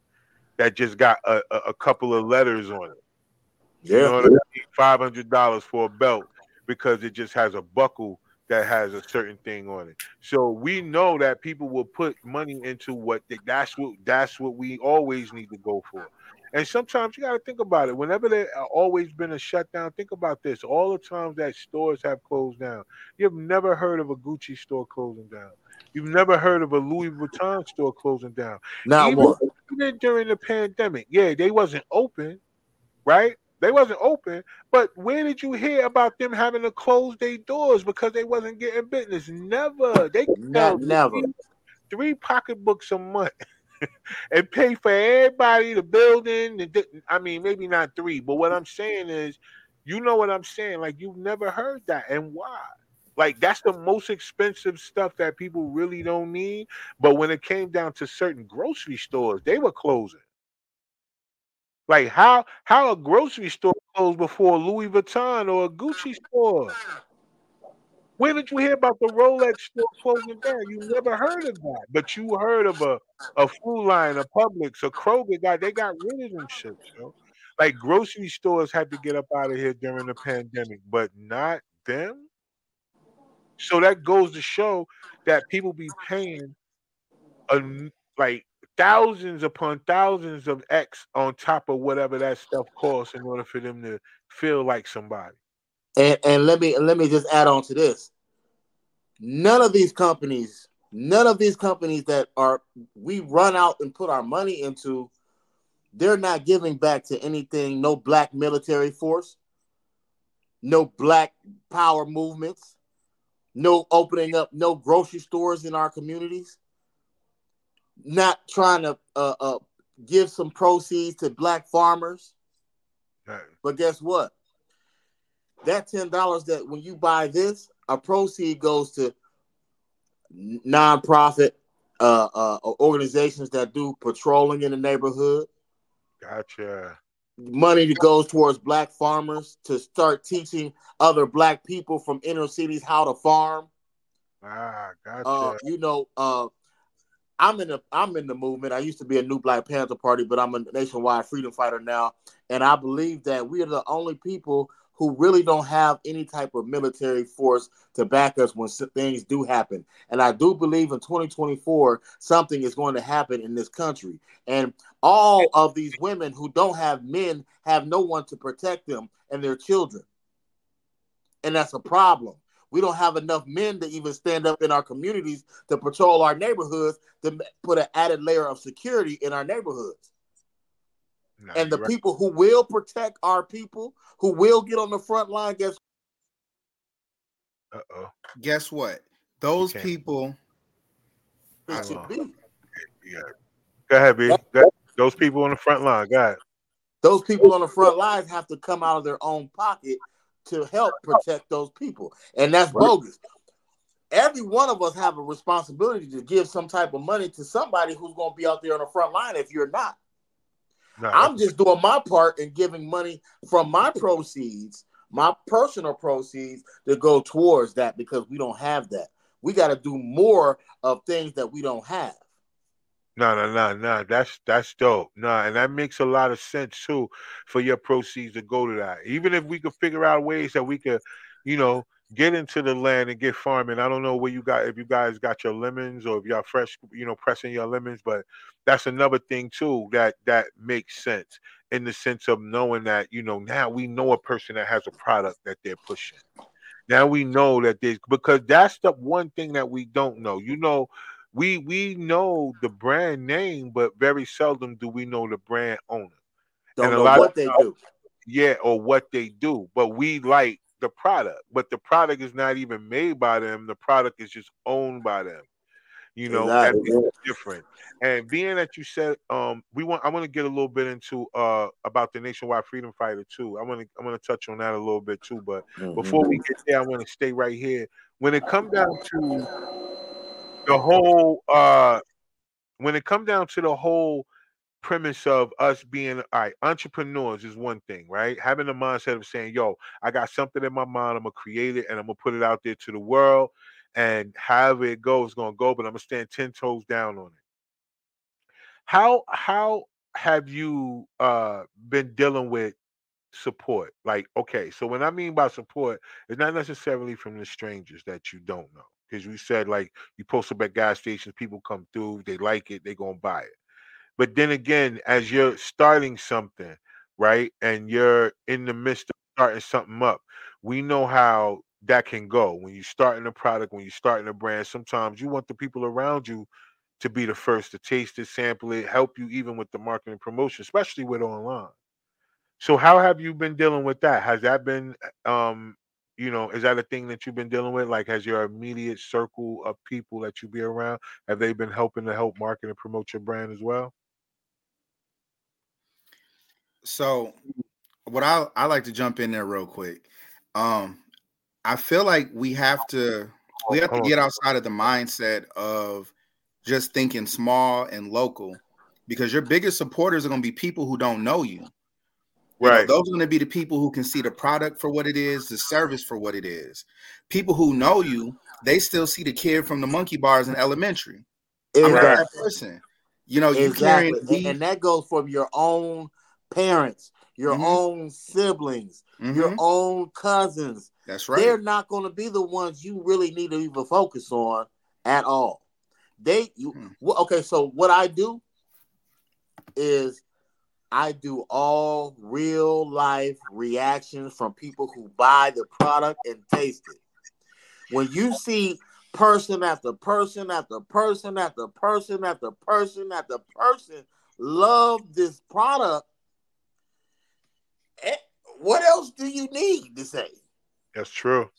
that just got a, a, a couple of letters on it. You know yeah, what I mean? Five hundred dollars for a belt because it just has a buckle that has a certain thing on it. So we know that people will put money into what they, that's what that's what we always need to go for. And sometimes you got to think about it. Whenever there always been a shutdown, think about this. All the times that stores have closed down, you've never heard of a Gucci store closing down. You've never heard of a Louis Vuitton store closing down. not even, one. even during the pandemic, yeah, they wasn't open, right? They wasn't open, but where did you hear about them having to close their doors because they wasn't getting business? Never. They Not sell never. three, three pocketbooks a month and pay for everybody, the building. The, I mean, maybe not three, but what I'm saying is, you know what I'm saying? Like, you've never heard that, and why? Like, that's the most expensive stuff that people really don't need. But when it came down to certain grocery stores, they were closing. Like, how how a grocery store closed before a Louis Vuitton or a Gucci store? Where did you hear about the Rolex store closing down? You never heard of that, but you heard of a a Food Line, a Publix, a Kroger. Got they got rid of them shits, yo. Like, grocery stores had to get up out of here during the pandemic, but not them. So that goes to show that people be paying a n- like thousands upon thousands of X on top of whatever that stuff costs in order for them to feel like somebody. And and let me let me just add on to this. None of these companies, none of these companies that are we run out and put our money into, they're not giving back to anything. No black military force, no black power movements, no opening up no grocery stores in our communities, not trying to uh, uh, give some proceeds to black farmers. Right. But guess what? That ten dollars that when you buy this, a proceed goes to nonprofit uh, uh, organizations that do patrolling in the neighborhood. Gotcha. Money that goes towards black farmers to start teaching other black people from inner cities how to farm. Ah, gotcha. Uh, you know, uh, I'm in the I'm in the movement. I used to be a New Black Panther Party, but I'm a nationwide freedom fighter now, and I believe that we are the only people who really don't have any type of military force to back us when things do happen. And I do believe in twenty twenty-four something is going to happen in this country, and all of these women who don't have men have no one to protect them and their children, and that's a problem. We don't have enough men to even stand up in our communities to patrol our neighborhoods to put an added layer of security in our neighborhoods. Nah, And the you're right. people who will protect our people, who will get on the front line, guess Uh-oh. Guess what? You Those can't. people, it Hold should on. be. Yeah. Go ahead, B. Go ahead. Those people on the front line. Go ahead. Those people on the front lines have to come out of their own pocket to help protect those people. And that's Right. bogus. Every one of us have a responsibility to give some type of money to somebody who's going to be out there on the front line if you're not. Nah, I'm that's just doing my part in giving money from my proceeds, my personal proceeds, to go towards that because we don't have that. We got to do more of things that we don't have. no, no, no, no. That's that's dope. Nah, and that makes a lot of sense too for your proceeds to go to that. Even if we could figure out ways that we could, you know, get into the land and get farming. I don't know where you got if you guys got your lemons or if y'all fresh, you know, pressing your lemons, but that's another thing too that that makes sense in the sense of knowing that, you know, now we know a person that has a product that they're pushing. Now we know that there's because that's the one thing that we don't know. You know, we we know the brand name, but very seldom do we know the brand owner. And Don't a know lot of what they do. yeah, or what they do, but we like the product. But the product is not even made by them. The product is just owned by them. You know, that Exactly. makes it different. And being that you said, um, we want, I want to get a little bit into uh about the Nationwide Freedom Fighter too. I want to, I want to touch on that a little bit too. But before we Mhm. get there, I want to stay right here. When it comes down to the whole, uh, when it comes down to the whole premise of us being all right, entrepreneurs is one thing, right? Having the mindset of saying, yo, I got something in my mind, I'm gonna create it and I'm gonna put it out there to the world. And however it goes, it's gonna go, but I'm gonna stand ten toes down on it. How how have you uh been dealing with support? Like, okay, so when I mean by support, it's not necessarily from the strangers that you don't know. Because you said like you post up at gas stations, people come through, they like it, they gonna buy it. But then again, as you're starting something, right, and you're in the midst of starting something up, we know how that can go. When you're starting a product, when you're starting a brand, sometimes you want the people around you to be the first to taste it, sample it, help you even with the marketing promotion, especially with online. So how have you been dealing with that? Has that been, um, you know, is that a thing that you've been dealing with? Like, has your immediate circle of people that you be around, have they been helping to help market and promote your brand as well? So what I I like to jump in there real quick. Um, I feel like we have to we have to Hold on. get outside of the mindset of just thinking small and local, because your biggest supporters are going to be people who don't know you. You know, Right. those are going to be the people who can see the product for what it is, the service for what it is. People who know you, they still see the kid from the monkey bars in elementary. I'm not Right. that Exactly. person. You know, you carrying Exactly. And, beef. and that goes from your own parents, your Mhm. own siblings, your Mhm. own cousins. That's right. They're not going to be the ones you really need to even focus on at all. They you Hmm. wh- okay, so what I do is I do all real life reactions from people who buy the product and taste it. When you see person after person after person after person after person after person love this product, eh, what else do you need to say? That's true.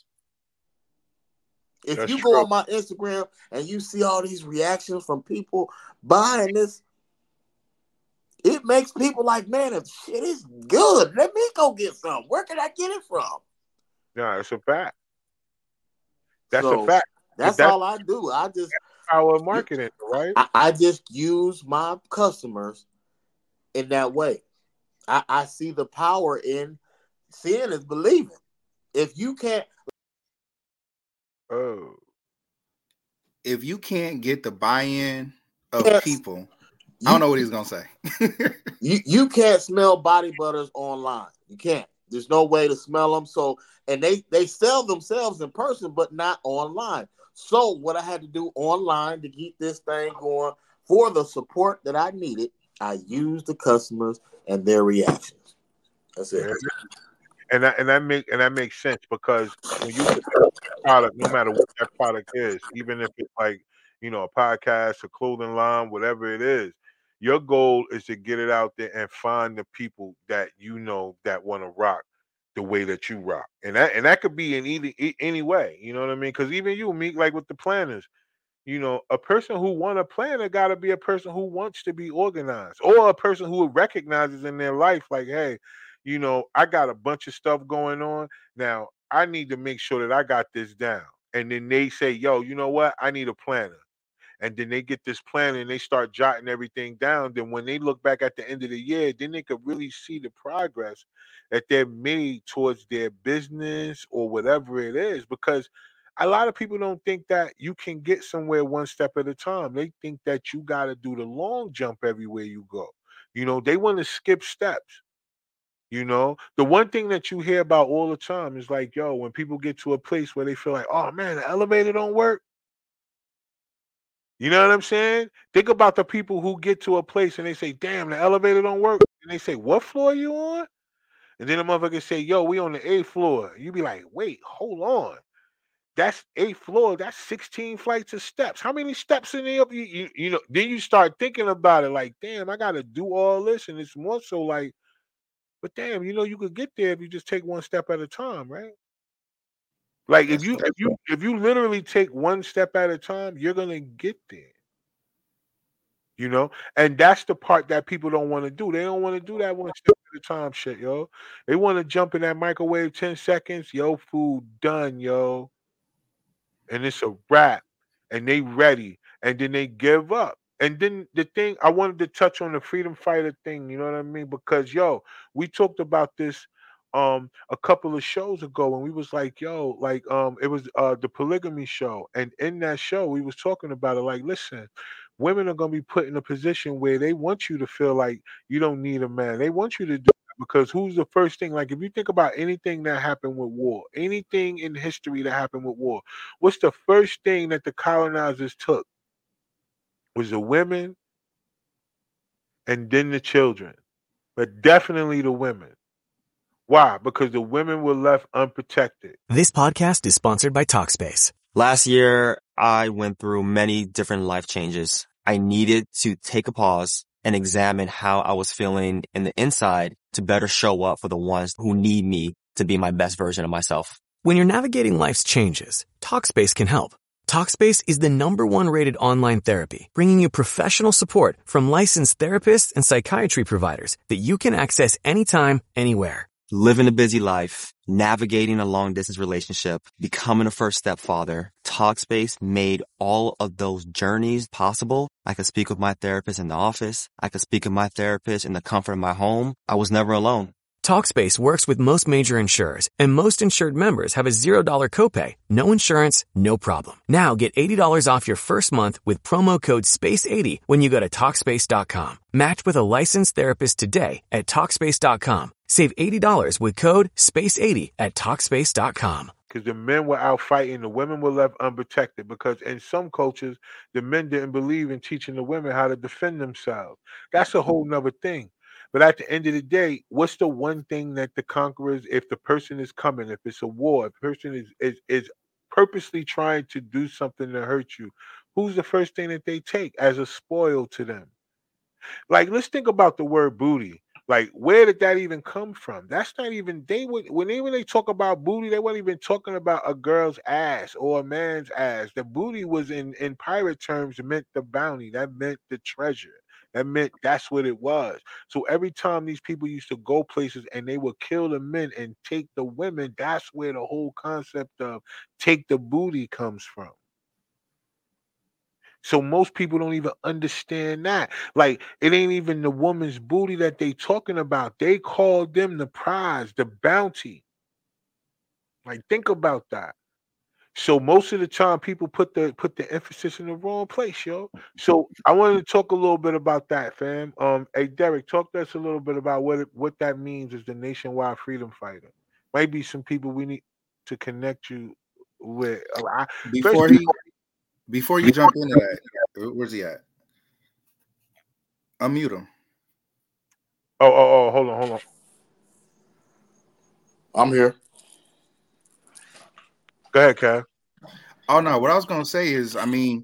If That's you go true. on my Instagram and you see all these reactions from people buying this, it makes people like, man, if shit is good, let me go get some. Where can I get it from? No, it's a fact. That's a So fact. But that's that's all I do. I just power of marketing, right? I, I just use my customers in that way. I, I see the power in seeing is believing. If you can't, Oh. If you can't get the buy-in of yes, people, I don't you know what he's gonna say. you you can't smell body butters online. You can't. There's no way to smell them. So and they they sell themselves in person, but not online. So what I had to do online to keep this thing going for the support that I needed, I used the customers and their reactions. That's it. Yeah. And that and that make and that makes sense because when you put that product, no matter what that product is, even if it's like, you know, a podcast, a clothing line, whatever it is, your goal is to get it out there and find the people that you know that want to rock the way that you rock. And that and that could be in either e- any way, you know what I mean? Because even you, Meek, like with the planners, you know, a person who want a planner got to be a person who wants to be organized, or a person who recognizes in their life, like, hey, you know, I got a bunch of stuff going on. Now, I need to make sure that I got this down. And then they say, yo, you know what? I need a planner. And then they get this plan and they start jotting everything down. Then when they look back at the end of the year, then they could really see the progress that they've made towards their business or whatever it is. Because a lot of people don't think that you can get somewhere one step at a time. They think that you got to do the long jump everywhere you go. You know, they want to skip steps. You know, the one thing that you hear about all the time is like, yo, when people get to a place where they feel like, oh man, the elevator don't work. You know what I'm saying? Think about the people who get to a place and they say, damn, the elevator don't work. And they say, what floor you on? And then the motherfucker say, yo, we on the eighth floor. You be like, wait, hold on. That's eighth floor. That's sixteen flights of steps. How many steps in there? You, you, you know, then you start thinking about it like, damn, I got to do all this. And it's more so like, but damn, you know, you could get there if you just take one step at a time, right? Like if That's you right. if you if you literally take one step at a time, you're gonna get there. You know, and that's the part that people don't want to do. They don't want to do that one step at a time shit, yo. They want to jump in that microwave ten seconds, yo, food done, yo. And it's a wrap. And they ready. And then they give up. And then the thing I wanted to touch on the freedom fighter thing, you know what I mean? Because yo, we talked about this um a couple of shows ago and we was like, yo, like um it was uh the polygamy show. And in that show, we was talking about it like, listen, women are gonna be put in a position where they want you to feel like you don't need a man. They want you to do that because who's the first thing? Like if you think about anything that happened with war, anything in history that happened with war, what's the first thing that the colonizers took? Was the women and then the children, but definitely the women. Why? Because the women were left unprotected. This podcast is sponsored by Talkspace. Last year, I went through many different life changes. I needed to take a pause and examine how I was feeling in the inside to to better show up for the ones who need me to be my best version of myself. When you're navigating life's changes, Talkspace can help. Talkspace is the number one rated online therapy, bringing you professional support from licensed therapists and psychiatry providers that you can access anytime, anywhere. Living a busy life, navigating a long distance relationship, becoming a first step father, Talkspace made all of those journeys possible. I could speak with my therapist in the office. I could speak with my therapist in the comfort of my home. I was never alone. Talkspace works with most major insurers, and most insured members have a zero dollar copay. No insurance, no problem. Now get eighty dollars off your first month with promo code space eighty when you go to Talkspace dot com. Match with a licensed therapist today at Talkspace dot com. Save eighty dollars with code space eighty at Talkspace dot com. Because the men were out fighting, the women were left unprotected. Because in some cultures, the men didn't believe in teaching the women how to defend themselves. That's a whole nother thing. But at the end of the day, what's the one thing that the conquerors, if the person is coming, if it's a war, if the person is, is, is purposely trying to do something to hurt you, who's the first thing that they take as a spoil to them? Like, let's think about the word booty. Like, where did that even come from? That's not even, they would, when they, when they talk about booty, they weren't even talking about a girl's ass or a man's ass. The booty was in, in pirate terms, meant the bounty. That meant the treasure. That meant that's what it was. So every time these people used to go places and they would kill the men and take the women, that's where the whole concept of take the booty comes from. So most people don't even understand that. Like, it ain't even the woman's booty that they talking about. They call them the prize, the bounty. Like, think about that. So most of the time, people put the put the emphasis in the wrong place, yo. So I wanted to talk a little bit about that, fam. Um, hey Derek, talk to us a little bit about what it, what that means as the nationwide freedom fighter. Might be some people we need to connect you with. Uh, I, Before first, he, before you jump into that, where's he at? Unmute him. oh, oh, oh, hold on, hold on. I'm here. Go ahead, Kev. Oh no, what I was gonna say is, I mean,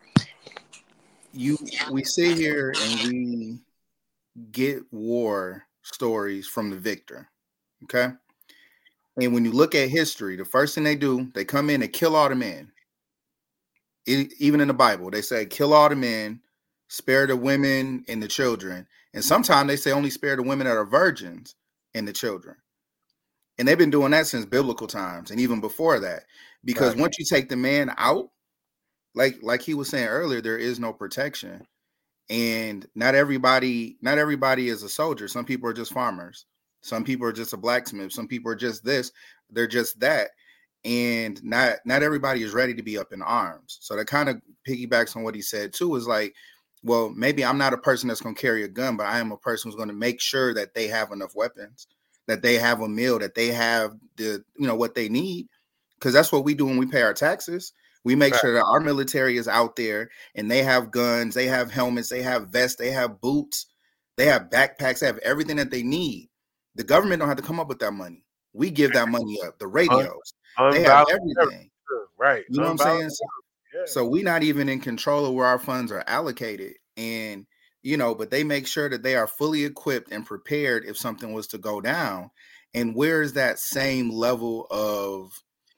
you we sit here and we get war stories from the victor, okay? And when you look at history, the first thing they do, they come in and kill all the men. It, even in the Bible, they say kill all the men, spare the women and the children, and sometimes they say only spare the women that are virgins and the children. And they've been doing that since biblical times and even before that. Because Right. once you take the man out, like like he was saying earlier, there is no protection. And not everybody, not everybody is a soldier. Some people are just farmers. Some people are just a blacksmith. Some people are just this. They're just that. And not not everybody is ready to be up in arms. So that kind of piggybacks on what he said too, is like, well, maybe I'm not a person that's going to carry a gun, but I am a person who's going to make sure that they have enough weapons, that they have a meal, that they have the, you know, what they need. Because that's what we do when we pay our taxes. We make Right. sure that our military is out there and they have guns, they have helmets, they have vests, they have boots, they have backpacks, they have everything that they need. The government don't have to come up with that money. We give that money up. The radios, they have Unbalanced, everything. right? You know what I'm saying? Unbalanced, So, yeah. so we're not even in control of where our funds are allocated. And, you know, but they make sure that they are fully equipped and prepared if something was to go down. And where is that same level of,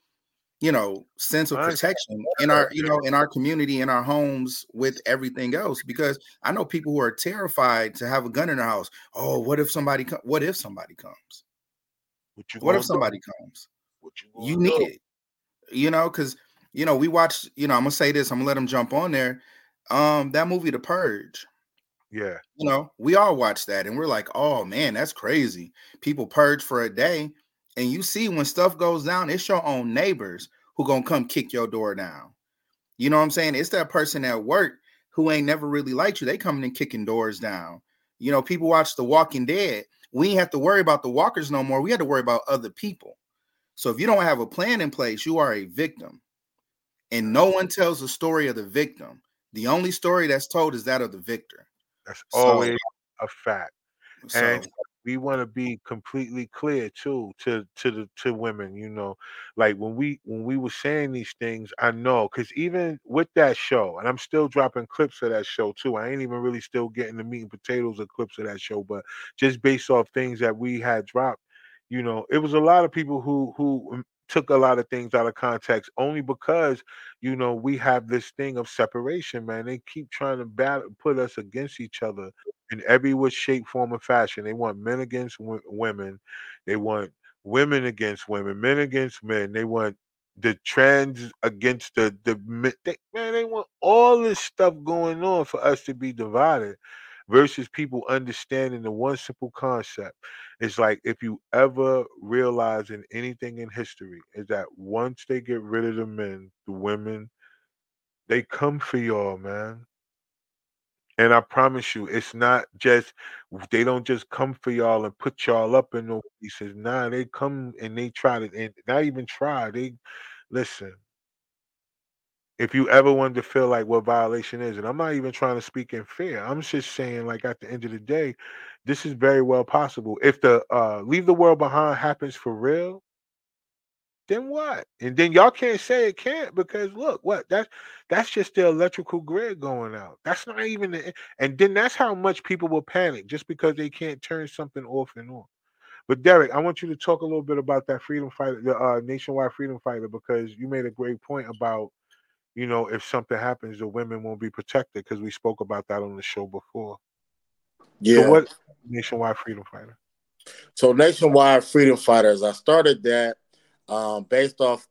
you know, sense of Right. protection in our, you know, in our community, in our homes with everything else? Because I know people who are terrified to have a gun in their house. Oh, what if somebody, co- what if somebody comes? What you What gonna if somebody comes? do? What you, You gonna need do? it, you know, because, you know, we watched, you know, I'm gonna say this, I'm gonna let them jump on there. Um, that movie, The Purge, Yeah. you know, we all watched that and we're like, oh man, that's crazy. People purge for a day. And you see when stuff goes down, it's your own neighbors who gonna come kick your door down. You know what I'm saying? It's that person at work who ain't never really liked you. They coming and kicking doors down. You know, people watch The Walking Dead. We ain't have to worry about the walkers no more. We had to worry about other people. So if you don't have a plan in place, you are a victim. And no one tells the story of the victim. The only story that's told is that of the victor. That's So, always a fact. so And we want to be completely clear too to to the to women, you know, like when we when we were saying these things, I know because even with that show, and I'm still dropping clips of that show too. I ain't even really still getting the meat and potatoes of clips of that show, but just based off things that we had dropped, you know, it was a lot of people who who um, took a lot of things out of context only because you know we have this thing of separation, man. They keep trying to battle, put us against each other in every which shape, form, or fashion. They want men against w- women. They want women against women, men against men. They want the trans against the the mi- they, man. They want all this stuff going on for us to be divided, versus people understanding the one simple concept. It's like if you ever realize in anything in history is that once they get rid of the men, the women, they come for y'all, man. And I promise you, it's not just they don't just come for y'all and put y'all up in no pieces. Nah, they come and they try to, and not even try. They listen. If you ever wanted to feel like what violation is, and I'm not even trying to speak in fear. I'm just saying, like at the end of the day, this is very well possible. If the uh, leave the world behind happens for real, then what? And then y'all can't say it can't because look, what that's that's just the electrical grid going out. That's not even the, and then that's how much people will panic just because they can't turn something off and on. But Derek, I want you to talk a little bit about that freedom fighter, the uh, nationwide freedom fighter, because you made a great point about you know if something happens, the women won't be protected because we spoke about that on the show before. So Yeah. what nationwide freedom fighter? So Nationwide Freedom Fighters, I started that um, based off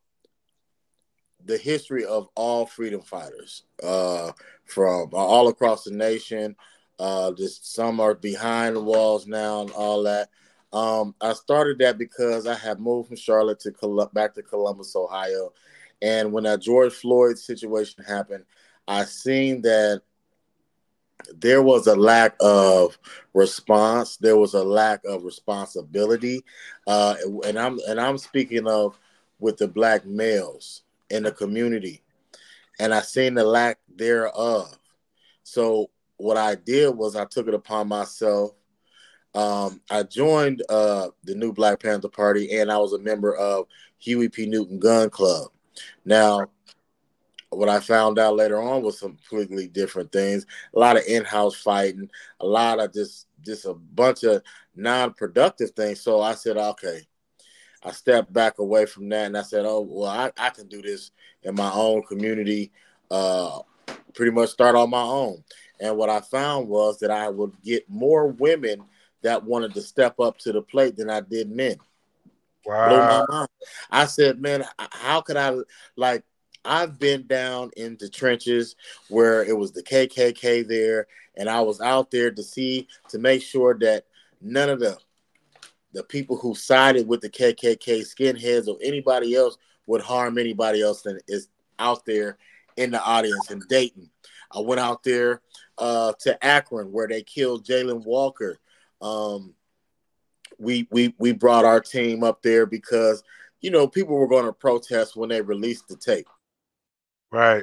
the history of all freedom fighters uh, from uh, all across the nation. Uh, just some are behind the walls now and all that. Um, I started that because I had moved from Charlotte to Col- back to Columbus, Ohio, and when that George Floyd situation happened, I seen that there was a lack of response. There was a lack of responsibility, uh, and I'm and I'm speaking of with the black males in the community, and I seen the lack thereof. So what I did was I took it upon myself. Um, I joined uh, the new Black Panther Party, and I was a member of Huey P. Newton Gun Club. Now, what I found out later on was some completely different things. A lot of in-house fighting, a lot of just just a bunch of non-productive things. So I said, okay. I stepped back away from that, and I said, oh, well, I, I can do this in my own community, uh, pretty much start on my own. And what I found was that I would get more women that wanted to step up to the plate than I did men. Blew my Wow. mind. I said, man, how could I, like, I've been down in the trenches where it was the K K K there, and I was out there to see, to make sure that none of the the people who sided with the K K K, skinheads, or anybody else would harm anybody else that is out there in the audience in Dayton. I went out there uh, to Akron where they killed Jalen Walker. Um, we we we brought our team up there because, you know, people were going to protest when they released the tape. Right.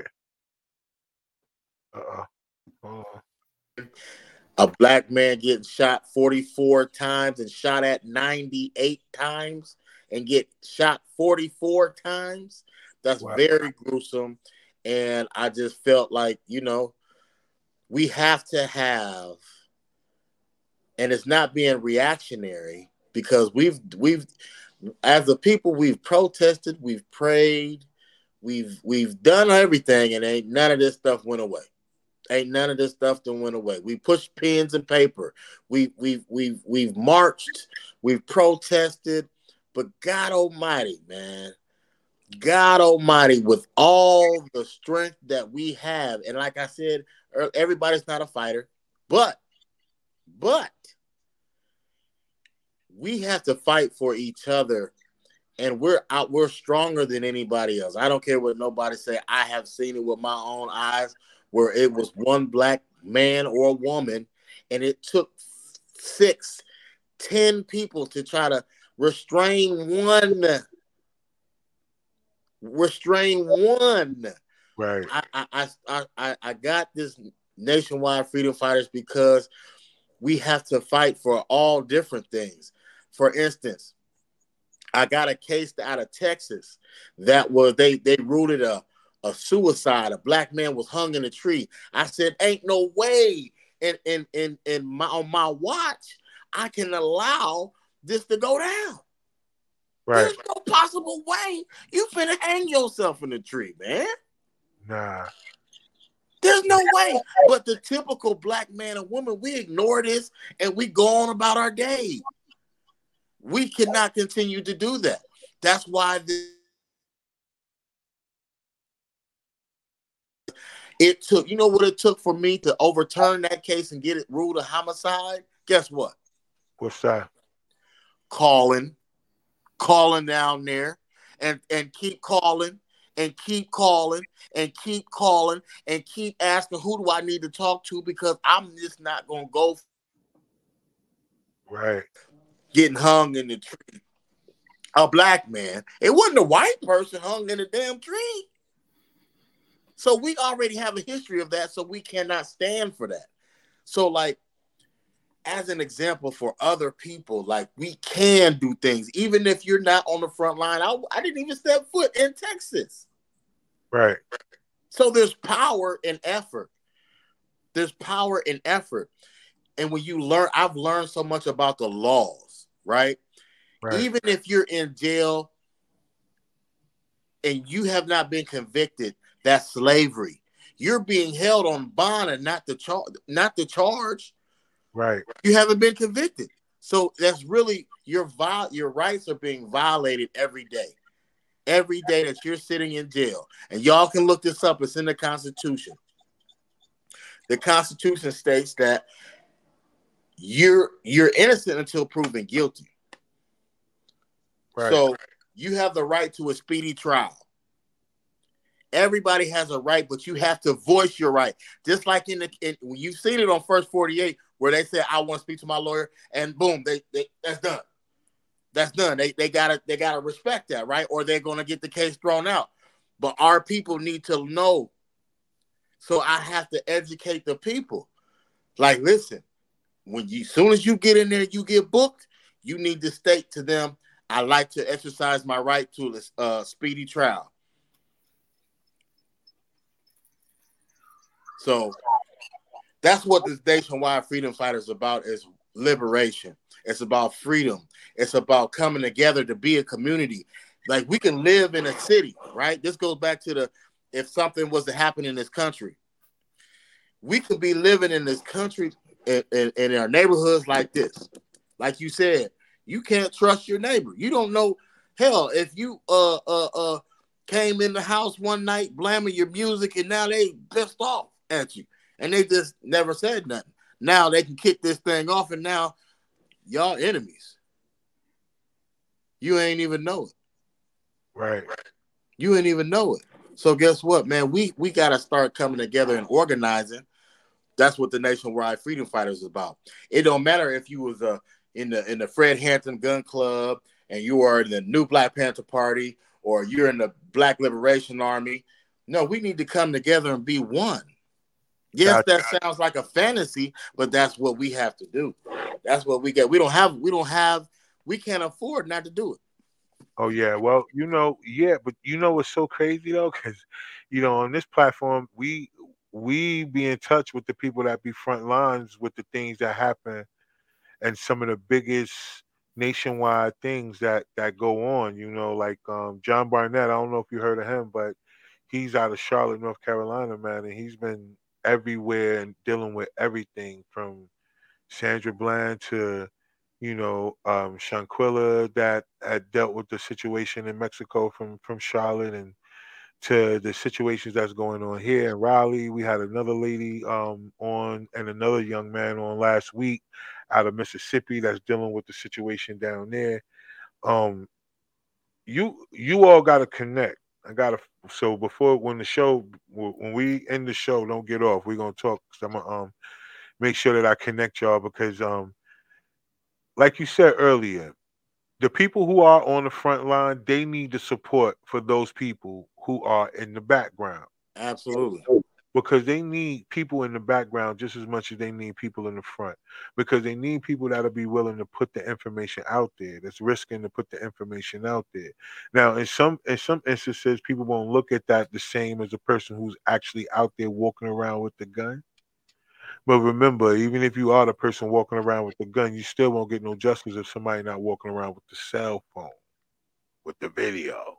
Uh-uh. Hold on. A black man getting shot forty-four times and shot at ninety-eight times and get shot forty-four times. That's Wow. very gruesome. And I just felt like, you know, we have to have, and it's not being reactionary because we've, we've, as a people, we've protested, we've prayed, we've, we've done everything, and ain't none of this stuff went away. Ain't none of this stuff that went away. We pushed pens and paper. We we've we've we've marched. We've protested. But God Almighty, man, God Almighty, with all the strength that we have, and like I said, everybody's not a fighter, but but we have to fight for each other, and we're out. We're stronger than anybody else. I don't care what nobody say. I have seen it with my own eyes, where it was one black man or woman, and it took six, ten people to try to restrain one. Restrain one. Right. I I I I, I got this Nationwide Freedom Fighters because we have to fight for all different things. For instance, I got a case out of Texas that was they they ruled it a, a suicide. A black man was hung in a tree. I said, ain't no way in in in, in my on my watch I can allow this to go down. Right. There's no possible way you finna hang yourself in a tree, man. Nah. There's no way. But the typical black man and woman, we ignore this and we go on about our day. We cannot continue to do that. That's why the, it took, you know what it took for me to overturn that case and get it ruled a homicide? Guess what? What's that? Calling, calling down there and, and keep calling and keep calling and keep calling and keep asking, who do I need to talk to? Because I'm just not going to go. Right. Getting hung in the tree. A black man. It wasn't a white person hung in a damn tree. So we already have a history of that, so we cannot stand for that. So, like, as an example for other people, like, we can do things. Even if you're not on the front line. I, I didn't even step foot in Texas. Right. So there's power in effort. There's power in effort. And when you learn, I've learned so much about the laws, right? Right. Even if you're in jail and you have not been convicted, that's slavery. You're being held on bond and not the char- not the charge. Right. You haven't been convicted. So that's really your vi- your rights are being violated every day. Every day that you're sitting in jail. And y'all can look this up. It's in the Constitution. The Constitution states that you're you're innocent until proven guilty. Right. So you have the right to a speedy trial. Everybody has a right, but you have to voice your right. Just like in the in, you've seen it on First forty-eight, where they say, "I want to speak to my lawyer," and boom, they, they that's done. That's done. They they gotta they gotta respect that, right? Or they're gonna get the case thrown out. But our people need to know. So I have to educate the people. Like, listen, when you soon as you get in there, you get booked. You need to state to them, I like to exercise my right to a uh, speedy trial. So that's what this nationwide freedom fighter is about, is liberation. It's about freedom. It's about coming together to be a community. Like, we can live in a city, right? This goes back to the, if something was to happen in this country, we could be living in this country in, in, in our neighborhoods like this. Like you said, you can't trust your neighbor. You don't know. Hell, if you uh uh uh came in the house one night blaming your music and now they pissed off at you and they just never said nothing. Now they can kick this thing off and now y'all enemies. You ain't even know it. Right. You ain't even know it. So guess what, man? We we got to start coming together and organizing. That's what the Nationwide Freedom Fighters is about. It don't matter if you was uh, in the in the Fred Hampton Gun Club and you are in the New Black Panther Party or you're in the Black Liberation Army. No, we need to come together and be one. Yes, that sounds like a fantasy, but that's what we have to do. That's what we get. We don't have, we don't have, we can't afford not to do it. Oh yeah. Well, you know, yeah, but you know what's so crazy though, because you know on this platform we we be in touch with the people that be front lines with the things that happen and some of the biggest nationwide things that that go on. You know, like um, John Barnett. I don't know if you heard of him, but he's out of Charlotte, North Carolina, man, and he's been everywhere and dealing with everything from Sandra Bland to, you know, um, Shanquilla that had dealt with the situation in Mexico from from Charlotte and to the situations that's going on here in Raleigh. We had another lady um, on and another young man on last week out of Mississippi that's dealing with the situation down there. Um, you you all got to connect. I got to. So before when the show when we end the show, don't get off. We're gonna talk. So I'm gonna um, make sure that I connect y'all because um, like you said earlier, the people who are on the front line, they need the support for those people who are in the background. Absolutely. because they need people in the background just as much as they need people in the front, because they need people that'll be willing to put the information out there, that's risking to put the information out there. Now, in some in some instances, people won't look at that the same as a person who's actually out there walking around with the gun. But remember, even if you are the person walking around with the gun, you still won't get no justice if somebody not walking around with the cell phone, with the video.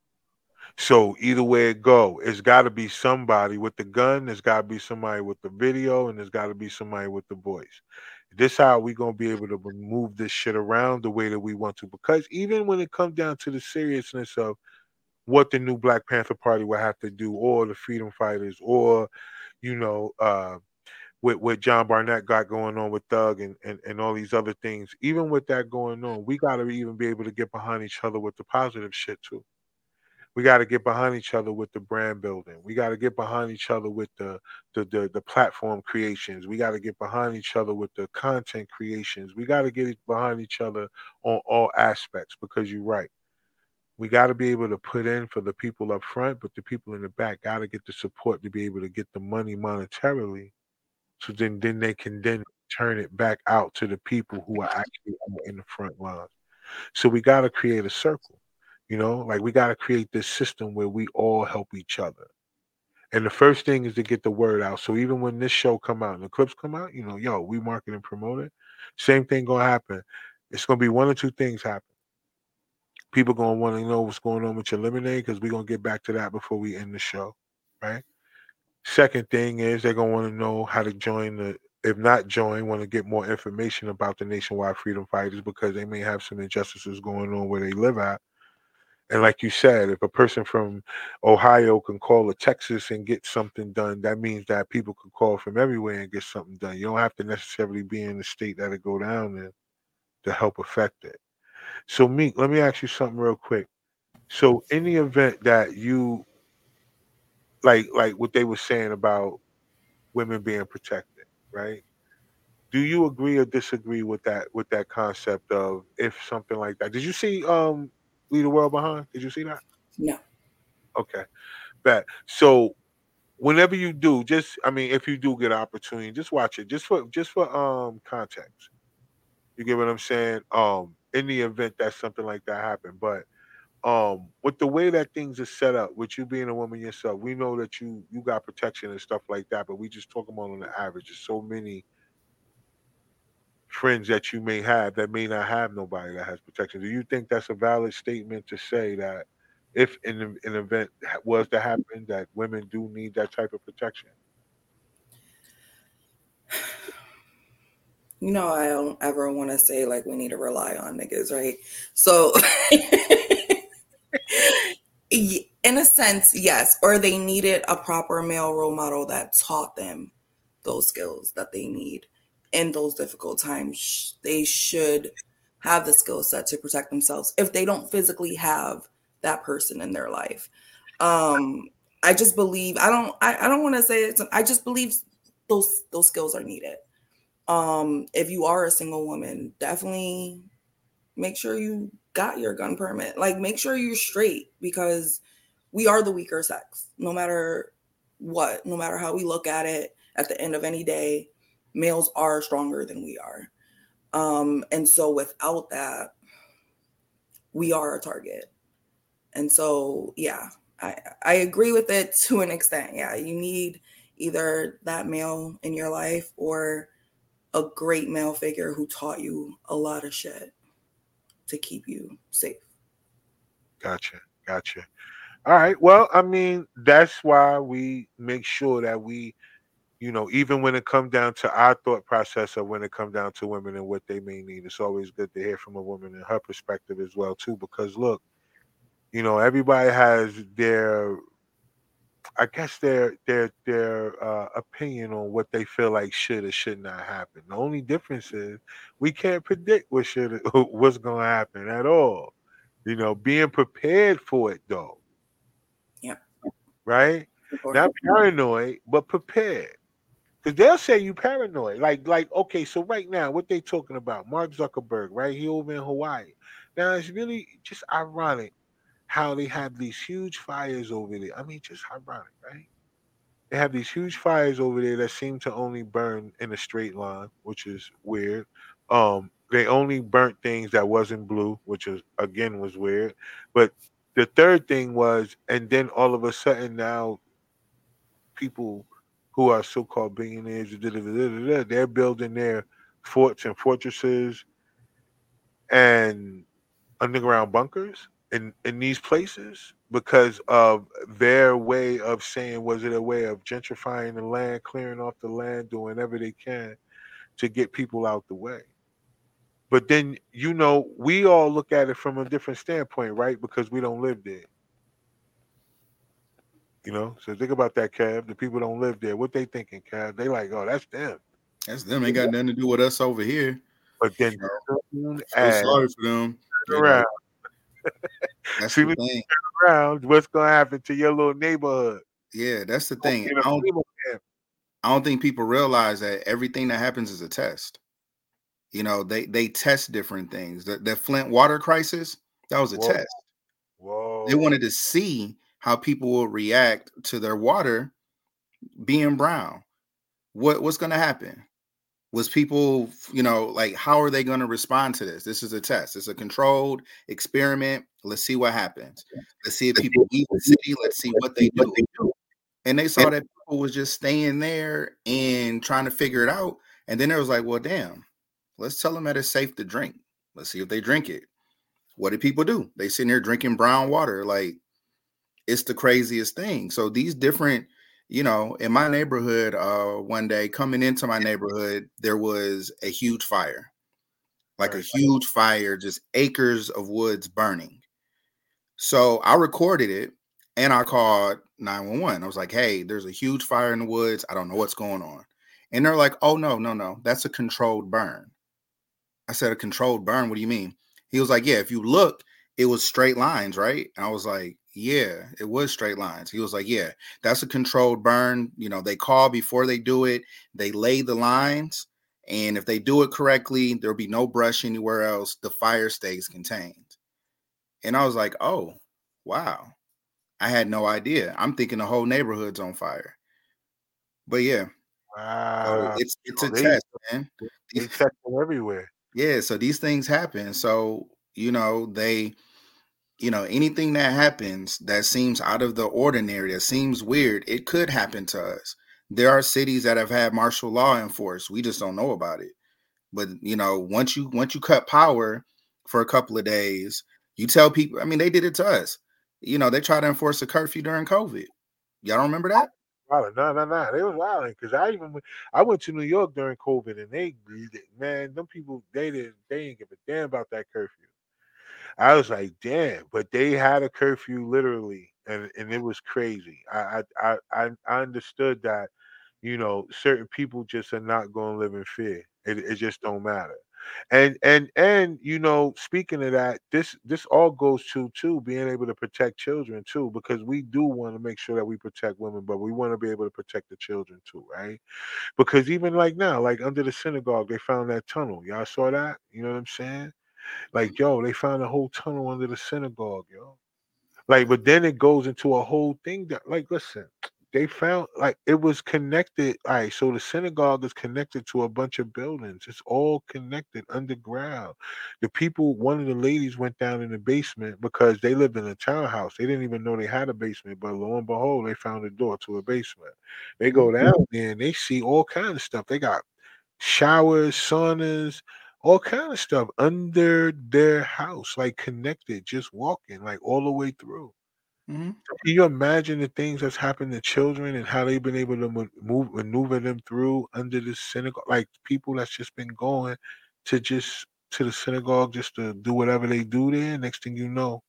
So either way it go, it's got to be somebody with the gun. There's got to be somebody with the video, and there's got to be somebody with the voice. This how we gonna be able to move this shit around the way that we want to. Because even when it comes down to the seriousness of what the new Black Panther Party will have to do, or the Freedom Fighters, or you know, uh, what what John Barnett got going on with Thug and, and and all these other things. Even with that going on, we got to even be able to get behind each other with the positive shit too. We got to get behind each other with the brand building. We got to get behind each other with the the the, the platform creations. We got to get behind each other with the content creations. We got to get behind each other on all aspects, because you're right. We got to be able to put in for the people up front, but the people in the back got to get the support to be able to get the money monetarily, so then then they can then turn it back out to the people who are actually in the front lines. So we got to create a circle. You know, like we got to create this system where we all help each other. And the first thing is to get the word out. So even when this show come out and the clips come out, you know, yo, we market and promote it. Same thing gonna happen. It's gonna be one or two things happen. People gonna want to know what's going on with your lemonade, because we're gonna get back to that before we end the show, right? Second thing is they're gonna want to know how to join the. If not join, want to get more information about the Nationwide Freedom Fighters, because they may have some injustices going on where they live at. And like you said, if a person from Ohio can call a Texas and get something done, that means that people can call from everywhere and get something done. You don't have to necessarily be in the state that it go down in to help affect it. So, Meek, let me ask you something real quick. So, in the event that you like, like what they were saying about women being protected, right? Do you agree or disagree with that with that concept of if something like that? Did you see um Leave the World Behind? Did you see that? No. Okay. Bet. So whenever you do, just I mean, if you do get an opportunity, just watch it. Just for just for um context. You get what I'm saying? Um, in the event that something like that happened. But um with the way that things are set up, with you being a woman yourself, we know that you you got protection and stuff like that, but we just talk about on the average. There's so many friends that you may have that may not have nobody that has protection. Do you think that's a valid statement to say that if an, an event ha- was to happen, that women do need that type of protection? You know, I don't ever want to say like we need to rely on niggas, right? So, y- in a sense, yes. Or they needed a proper male role model that taught them those skills that they need in those difficult times. Sh- They should have the skill set to protect themselves if they don't physically have that person in their life. Um, I just believe I don't. I, I don't want to say it's. I just believe those those skills are needed. Um, if you are a single woman, definitely make sure you got your gun permit. Like, make sure you're straight, because we are the weaker sex, no matter what, no matter how we look at it. At the end of any day, males are stronger than we are. Um, and so without that, we are a target. And so, yeah, I, I agree with it to an extent. Yeah, you need either that male in your life or a great male figure who taught you a lot of shit to keep you safe. Gotcha. Gotcha. All right. Well, I mean, that's why we make sure that we, you know, even when it comes down to our thought process of when it comes down to women and what they may need, it's always good to hear from a woman and her perspective as well, too. Because look, you know, everybody has their I guess their their their uh, opinion on what they feel like should or should not happen. The only difference is we can't predict what should what's going to happen at all. You know, being prepared for it though, Yeah. right? Not paranoid, but prepared. Because they'll say you paranoid. Like, like, okay, so right now, what they talking about? Mark Zuckerberg, right? He over in Hawaii. Now it's really just ironic how they have these huge fires over there. I mean, just ironic, right? They have these huge fires over there that seem to only burn in a straight line, which is weird. Um, they only burnt things that wasn't blue, which is again was weird. But the third thing was, and then all of a sudden now people who are so-called billionaires, da, da, da, da, da, da, they're building their forts and fortresses and underground bunkers in in these places because of their way of saying, was it a way of gentrifying the land, clearing off the land, doing whatever they can to get people out the way. But then, you know, we all look at it from a different standpoint, right? Because we don't live there. You know, so think about that, Kev. The people don't live there. What they thinking, Kev? They like, oh, that's them. That's them. Ain't got nothing to do with us over here. But then You soon know, feel as sorry for them. turn You know, around, that's see the me thing. turn around, what's gonna happen to your little neighborhood? Yeah, that's the Gonna thing. be in a I don't FEMA camp. I don't think people realize that everything that happens is a test. You know, they they test different things. The, the Flint water crisis, that was a Whoa, test. They whoa. wanted to see how people will react to their water being brown. What what's going to happen? Was people, you know, like how are they going to respond to this? This is a test. It's a controlled experiment. Let's see what happens. Let's see if people leave the city. Let's see what they do. And they saw that people was just staying there and trying to figure it out. And then it was like, well, damn, let's tell them that it's safe to drink. Let's see if they drink it. What did people do? They sitting there drinking brown water. Like, it's the craziest thing. So these different, you know, in my neighborhood, uh, one day coming into my neighborhood, there was a huge fire, like a Right. huge fire, just acres of woods burning. So I recorded it and I called nine one one. I was like, hey, there's a huge fire in the woods. I don't know what's going on. And they're like, oh, no, no, no. That's a controlled burn. I said, a controlled burn? What do you mean? He was like, yeah, if you look, it was straight lines, right? And I was like, yeah, it was straight lines. He was like, yeah, that's a controlled burn. You know, they call before they do it. They lay the lines. And if they do it correctly, there'll be no brush anywhere else. The fire stays contained. And I was like, oh, wow. I had no idea. I'm thinking the whole neighborhood's on fire. But yeah, so Wow. it's it's Oh, a they test, man. they check them everywhere. Yeah, so these things happen. So, you know, they, you know, anything that happens that seems out of the ordinary, that seems weird, it could happen to us. There are cities that have had martial law enforced. We just don't know about it. But, you know, once you once you cut power for a couple of days, you tell people, I mean, they did it to us. You know, they tried to enforce a curfew during COVID. Y'all don't remember that? Wildin'. No, no, no. They was wilding because I even went, I went to New York during COVID and they man, them people they didn't they didn't give a damn about that curfew. I was like, damn, but they had a curfew literally, and and it was crazy. I I I I I understood that, you know, certain people just are not going to live in fear. It it just don't matter. And and and you know, speaking of that, this this all goes to too being able to protect children too, because we do want to make sure that we protect women, but we want to be able to protect the children too, right? Because even like now, like under the synagogue, they found that tunnel. Y'all saw that? You know what I'm saying? Like, yo, they found a whole tunnel under the synagogue, yo. Like, but then it goes into a whole thing that, like, listen, they found like it was connected. All right, so the synagogue is connected to a bunch of buildings. It's all connected underground. The people, one of the ladies went down in the basement because they lived in a townhouse. They didn't even know they had a basement, but lo and behold, they found a door to a basement. They Mhm. go down there and they see all kinds of stuff. They got showers, saunas, all kind of stuff under their house, like connected, just walking, like all the way through. Mhm. Can you imagine the things that's happened to children and how they've been able to ma- move, maneuver them through under the synagogue? Like people that's just been going to just to the synagogue just to do whatever they do there. Next thing you know,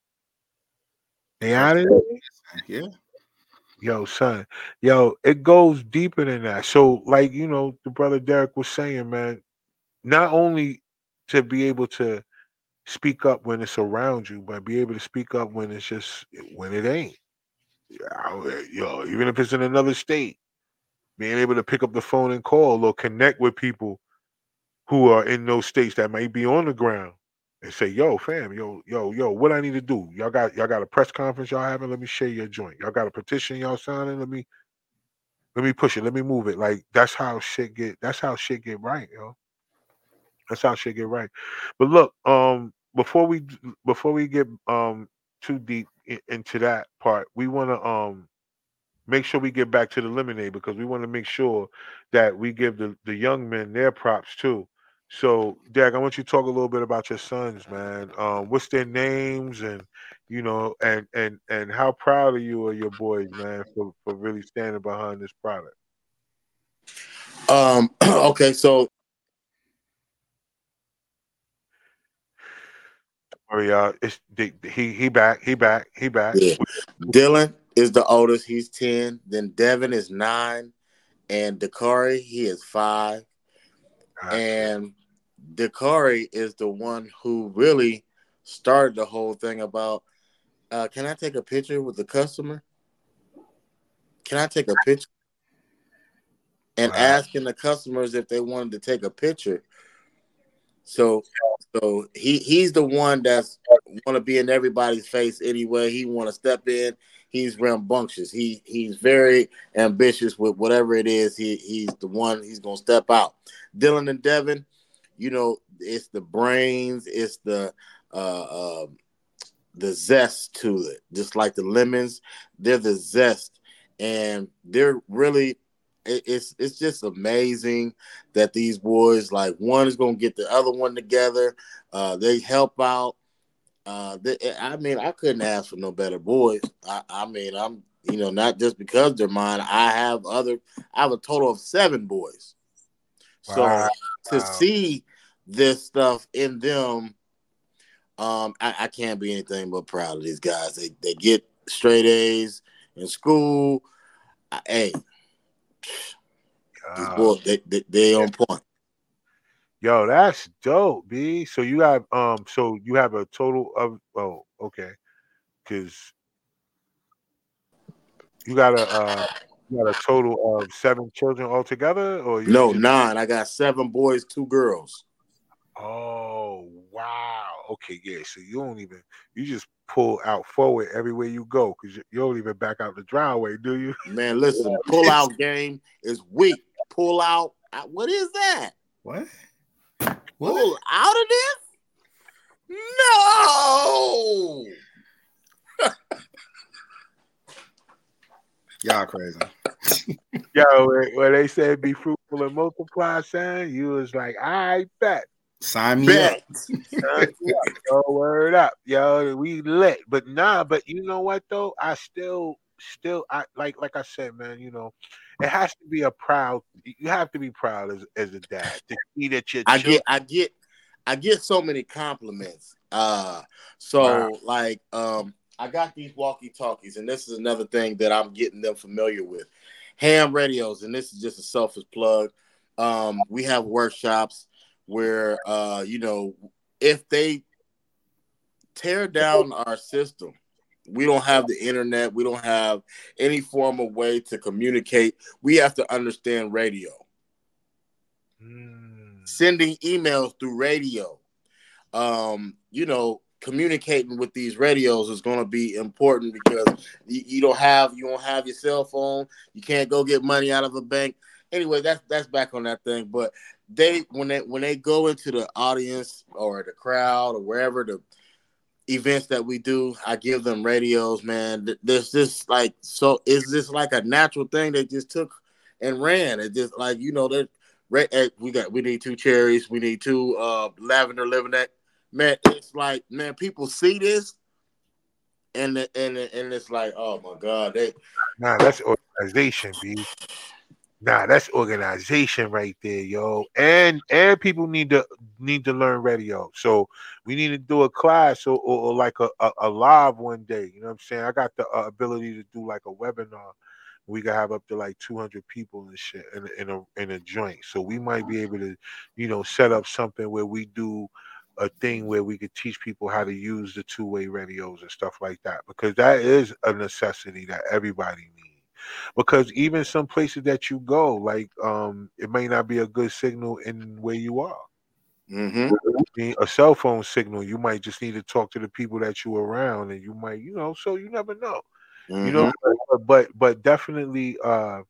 they out of Everything. there. Yeah. Yo, son, yo, it goes deeper than that. So, like you know, the brother Derek was saying, man, not only to be able to speak up when it's around you, but be able to speak up when it's just when it ain't. I- Yo, even if it's in another state, being able to pick up the phone and call or connect with people who are in those states that might be on the ground and say, "Yo, fam, yo, yo, yo, what I need to do? Y'all got y'all got a press conference y'all having? Let me share your joint. Y'all got a petition y'all signing? Let me Let me push it. Let me move it. Like that's how shit get. That's how shit get right, yo. That's how shit get right. But look, um, before we before we get um too deep i- into that part, we want to um make sure we get back to the lemonade because we want to make sure that we give the the young men their props too. So, Dag, I want you to talk a little bit about your sons, man. Um, what's their names, and you know, and and and how proud are you of your boys, man, for for really standing behind this product? Um, okay, so Or y'all, it's the- he he back, he back, he back. yeah, Dylan is the oldest. He's ten. Then Devin is nine, and Dakari he is five. Gotcha. And Dakari is the one who really started the whole thing about. Uh, can I take a picture with the customer? Can I take a picture? And Wow. asking the customers if they wanted to take a picture. So, so he he's the one that's want to be in everybody's face anyway. He want to step in. He's rambunctious. He he's very ambitious with whatever it is. He he's the one. He's gonna step out. Dylan and Devin, you know, it's the brains. It's the uh, uh, the zest to it. Just like the lemons, they're the zest, and they're really. it- It's it's just amazing that these boys, like, one is gonna get the other one together. Uh, they help out. Uh, they, I mean, I couldn't ask for no better boys. I, I mean, I'm you know not just because they're mine. I have other. I have a total of seven boys. So Wow. to see this stuff in them, um, I, I can't be anything but proud of these guys. They they get straight A's in school. I, hey, these Wow. boys, they they, they on point. Yo, that's dope, B. So you have um, so you have a total of oh, okay, because you got a uh, you got a total of seven children altogether, or you No, just nine. I got seven boys, two girls. oh wow, okay, yeah. So you don't even you just pull out forward everywhere you go because you, you don't even back out the driveway, do you? Man, listen, pull out game is weak. Pull out. uh, What is that? What? Pull out of this? No. Y'all crazy. Yo, when, when they said be fruitful and multiply, son, you was like, I bet. Sign me Bet. up. Sign me up. Yo, word up, yo, we lit. But nah, but you know what though? I still, still, I like, like I said, man. You know, it has to be a proud. You have to be proud as as a dad to see that your I children. get, I get, I get so many compliments. Uh, Wow. so like, um, I got these walkie-talkies, and this is another thing that I'm getting them familiar with. Ham radios, and this is just a selfish plug. Um, we have workshops where, uh, you know, if they tear down our system, we don't have the internet, we don't have any form of way to communicate. We have to understand radio. Mm. Sending emails through radio, um, you know, communicating with these radios is going to be important because you, you don't have you don't have your cell phone. You can't go get money out of a bank. Anyway, that's that's back on that thing. But they when they when they go into the audience or the crowd or wherever the events that we do, I give them radios. Man, Th- there's this like so is this like a natural thing they just took and ran? It just like you know that. Re- eh, we got we need two cherries, we need two uh lavender living that. Man, it's like, man, people see this and the- and the- and it's like, oh my god, they Nah, that's organization, B. Nah, that's organization right there, yo. And and people need to need to learn radio. So we need to do a class or, or, or like a, a, a live one day. You know what I'm saying? I got the uh, ability to do like a webinar. We can have up to like two hundred people and shit in, a- in a in a joint. So we might be able to, you know, set up something where we do a thing where we could teach people how to use the two way radios and stuff like that because that is a necessity that everybody needs because even some places that you go, like um, it may not be a good signal in where you are. mm-hmm. I mean, a cell phone signal, you might just need to talk to the people that you around, and you might, you know, so you never know, you know. Mm-hmm. But but, but definitely, uh,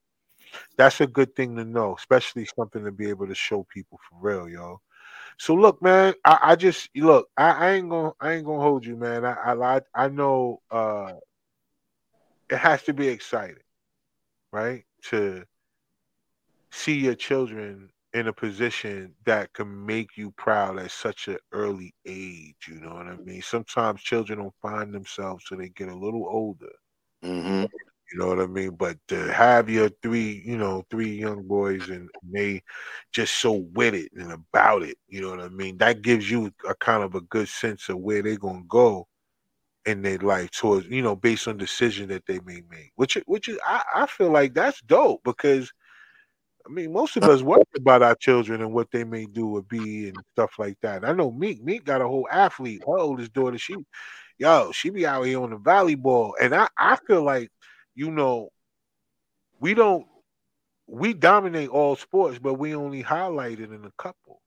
That's a good thing to know, especially something to be able to show people for real, yo. So look, man, I, I just look, I, I ain't gonna I ain't gonna hold you, man. I I I know uh it has to be exciting, right? To see your children in a position that can make you proud at such an early age. You know what I mean? Sometimes children don't find themselves till they get a little older. Mm-hmm. You know what I mean? But to have your three, you know, three young boys and they just so with it and about it, you know what I mean? That gives you a kind of a good sense of where they're gonna go in their life towards, you know, based on decision that they may make. Which, which is, I, I feel like that's dope because I mean, most of us worry about our children and what they may do or be and stuff like that. I know Meek. Meek got a whole athlete. Her oldest daughter, she, yo, she be out here on the volleyball, and I, I feel like, you know, we don't, we dominate all sports, but we only highlight it in a couple.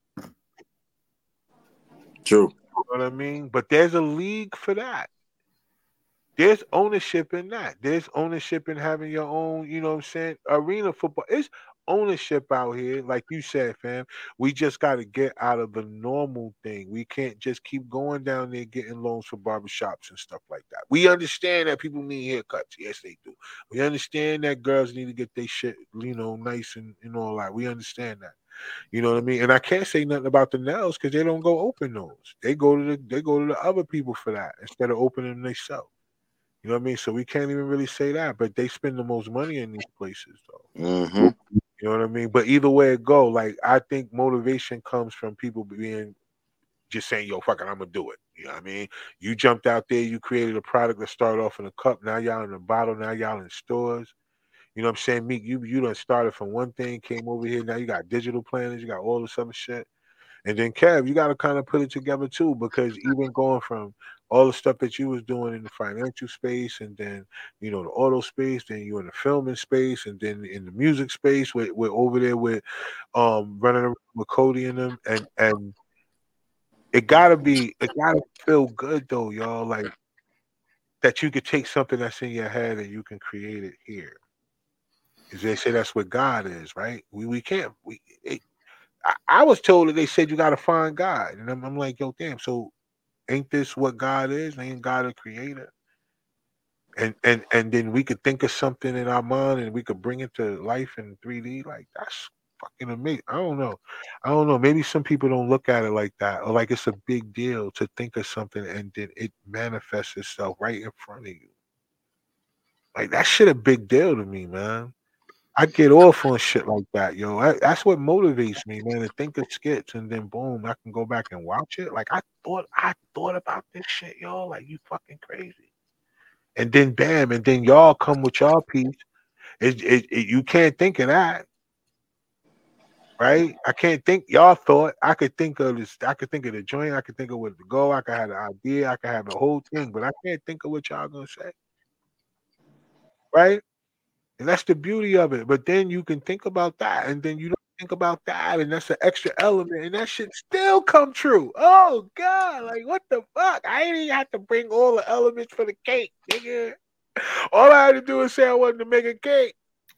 True. You know what I mean? But there's a league for that. There's ownership in that. There's ownership in having your own, you know what I'm saying, arena football. It's ownership out here, like you said, fam. We just got to get out of the normal thing. We can't just keep going down there getting loans for barbershops and stuff like that. We understand that people need haircuts. Yes, they do. We understand that girls need to get their shit, you know, nice and, and all that. We understand that. You know what I mean? And I can't say nothing about the nails because they don't go open those. They go to the they go to the other people for that instead of opening them themselves. You know what I mean? So we can't even really say that, but they spend the most money in these places, though. Mm-hmm. You know what I mean? But either way it go, like I think motivation comes from people being just saying, "Yo, fucking, I'm gonna do it." You know what I mean? You jumped out there, you created a product that started off in a cup. Now y'all in a bottle. Now y'all in stores. You know what I'm saying? Meek, you you done started from one thing, came over here. Now you got digital planners, you got all this other shit. And then Kev, you got to kind of put it together too, because even going from all the stuff that you was doing in the financial space, and then you know the auto space, then you in the filming space, and then in the music space, we're, we're over there with um running around with Cody and them, and and it gotta be, it gotta feel good though, y'all, like that you could take something that's in your head and you can create it here. Because they say that's what God is, right? We we can't we. It, I, I was told that they said you got to find God, and I'm, I'm like, yo, damn. So ain't this what God is? Ain't God a creator? And and and then we could think of something in our mind, and we could bring it to life in three D. Like that's fucking amazing. I don't know. I don't know. Maybe some people don't look at it like that, or like it's a big deal to think of something and then it manifests itself right in front of you. Like that shit a big deal to me, man. I get off on shit like that, yo. I, that's what motivates me, man. To think of skits and then boom, I can go back and watch it. Like I thought, I thought about this shit, yo. Like you fucking crazy. And then bam, and then y'all come with y'all piece. It, it, it, you can't think of that, right? I can't think. Y'all thought I could think of this. I could think of the joint. I could think of where to go. I could have the idea. I could have the whole thing, but I can't think of what y'all gonna say, right? And that's the beauty of it. But then you can think about that, and then you don't think about that, and that's an extra element, and that shit still come true. Oh God, like what the fuck? I ain't even have to bring all the elements for the cake, nigga. All I had to do is say I wanted to make a cake.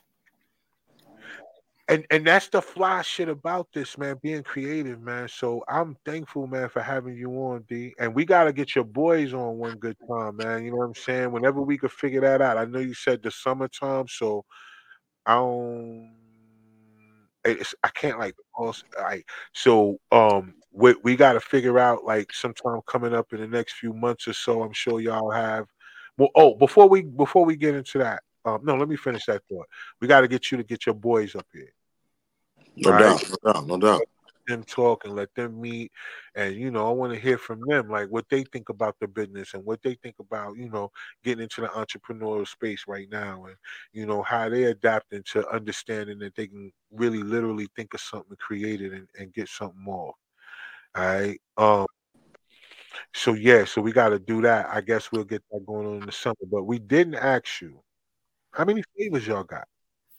And and that's the fly shit about this, man, being creative, man. So I'm thankful, man, for having you on, D. And we gotta get your boys on one good time, man. You know what I'm saying? Whenever we could figure that out. I know you said the summertime, so I don't. It's, I can't like also like so. Um, we we got to figure out like sometime coming up in the next few months or so. I'm sure y'all have. Well, oh, before we before we get into that, um, no, let me finish that thought. We got to get you to get your boys up here, No right? doubt, no doubt, no doubt. Them talk and let them meet, and you know I want to hear from them like what they think about the business and what they think about you know getting into the entrepreneurial space right now, and you know how they adapting to understanding that they can really literally think of something creative and, and get something more. All right. Um. So yeah. So we got to do that. I guess we'll get that going on in the summer. But we didn't ask you how many flavors y'all got.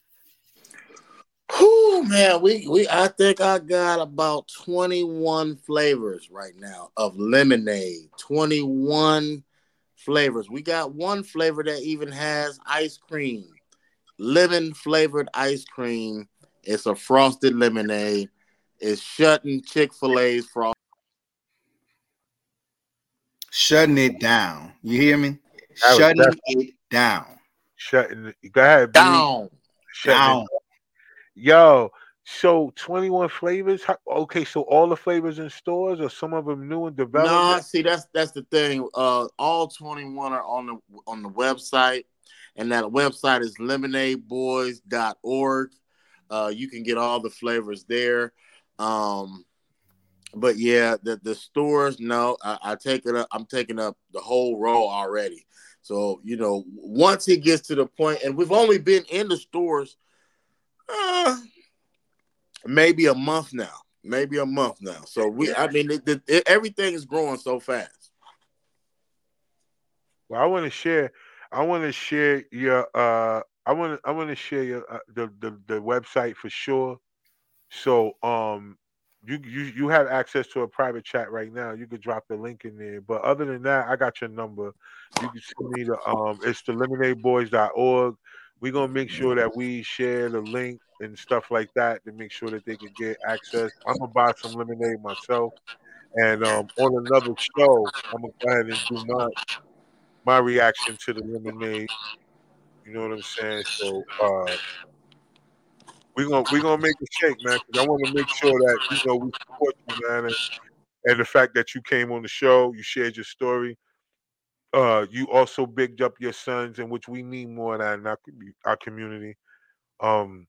Whew, man, we we I think I got about twenty-one flavors right now of lemonade. twenty-one flavors. We got one flavor that even has ice cream lemon flavored ice cream. It's a frosted lemonade. It's shutting Chick-fil-A's frost. Shutting it down. You hear me? That was Shutting definitely it down. shutting. Go ahead, B. Down. Shutting Down. it. Yo, so twenty-one flavors. How, okay, so all the flavors in stores, or some of them new in No, development? see that's that's the thing. Uh, all twenty-one are on the on the website, and that website is lemonade boys dot org. Uh, you can get all the flavors there. Um, but yeah, the the stores. No, I, I take it up. I'm taking up the whole row already. So you know, once it gets to the point, and we've only been in the stores, uh, maybe a month now. Maybe a month now. So we, I mean, it, it, it, everything is growing so fast. Well, I want to share. I want to share your. Uh, I want to. I want to share your uh, the, the the website for sure. So, um, you you you have access to a private chat right now. You could drop the link in there. But other than that, I got your number. You can send me the um. It's the lemonade boys dot org. We're gonna make sure that we share the link and stuff like that to make sure that they can get access. I'm gonna buy some lemonade myself. And um, on another show, I'm gonna go ahead and do my my reaction to the lemonade. You know what I'm saying? So uh, we're gonna we're gonna make a shake, man. Because I want to make sure that you know we support you, man, and, and the fact that you came on the show, you shared your story. Uh, you also bigged up your sons, in which we need more of that in our, commu- our community. Um,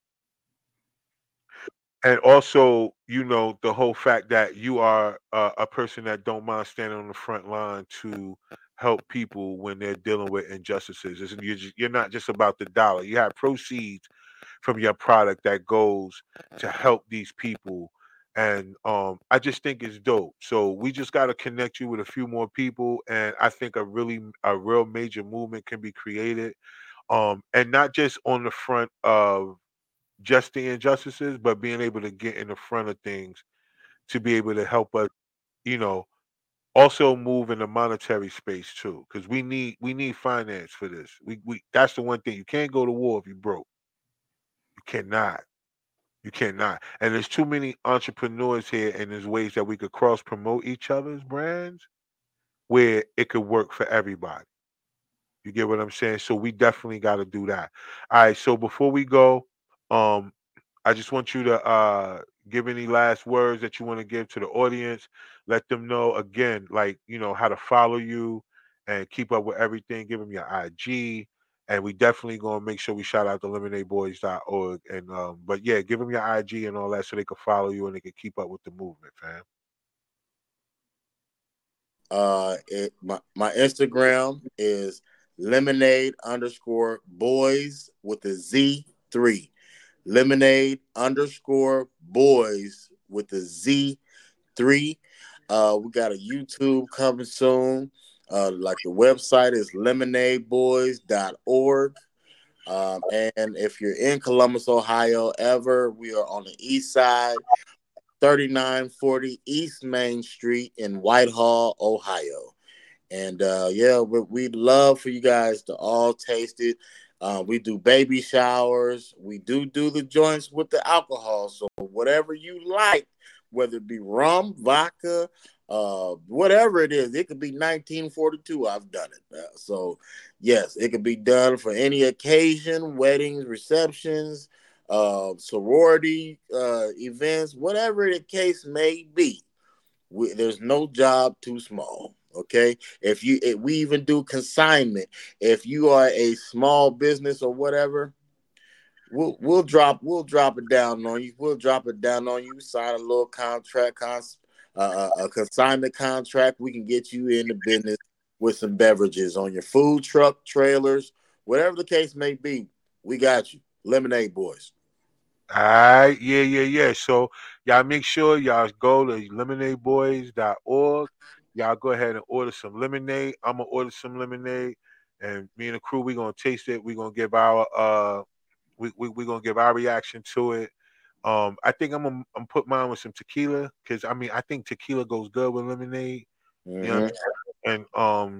and also, you know, the whole fact that you are uh, a person that don't mind standing on the front line to help people when they're dealing with injustices. It's- You're, ju- you're not just about the dollar. You have proceeds from your product that goes to help these people. And um, I just think it's dope. So we just got to connect you with a few more people, and I think a really a real major movement can be created. Um, and not just on the front of just the injustices, but being able to get in the front of things to be able to help us, you know, also move in the monetary space too, because we need we need finance for this. We we that's the one thing you can't go to war if you broke. You cannot. You cannot. And there's too many entrepreneurs here, and there's ways that we could cross promote each other's brands where it could work for everybody. You get what I'm saying? So we definitely got to do that. All right. So before we go, um, I just want you to uh give any last words that you want to give to the audience. Let them know again, like you know, how to follow you and keep up with everything. Give them your I G, and we definitely gonna make sure we shout out the lemonade boys dot org. And um, but yeah, give them your I G and all that so they can follow you and they can keep up with the movement, fam. Uh, it, my, my Instagram is lemonade underscore boys with a Z three. Lemonade underscore boys with a Z three. Uh, we got a YouTube coming soon. Uh, like the website is lemonade boys dot org. Um, and if you're in Columbus, Ohio, ever, we are on the east side, thirty-nine forty East Main Street in Whitehall, Ohio. And uh, yeah, we, we'd love for you guys to all taste it. Uh, we do baby showers. We do do the joints with the alcohol. So whatever you like, whether it be rum, vodka, uh, whatever it is, it could be nineteen forty-two. I've done it. Uh, so yes, it could be done for any occasion, weddings, receptions, uh, sorority uh, events, whatever the case may be. We, there's no job too small. Okay, if you if we even do consignment, if you are a small business or whatever, we'll we'll drop we'll drop it down on you. We'll drop it down on you. Sign a little contract, cons, uh, a consignment contract. We can get you in the business with some beverages on your food truck, trailers, whatever the case may be. We got you, Lemonade Boys. All right, yeah, yeah, yeah. So y'all make sure y'all go to lemonade boys dot org. Y'all go ahead and order some lemonade. I'm gonna order some lemonade, and me and the crew we gonna taste it. We gonna give our uh, we we we gonna give our reaction to it. Um, I think I'm gonna I'm put mine with some tequila because I mean I think tequila goes good with lemonade. You know what Mm-hmm. I'm saying? And um,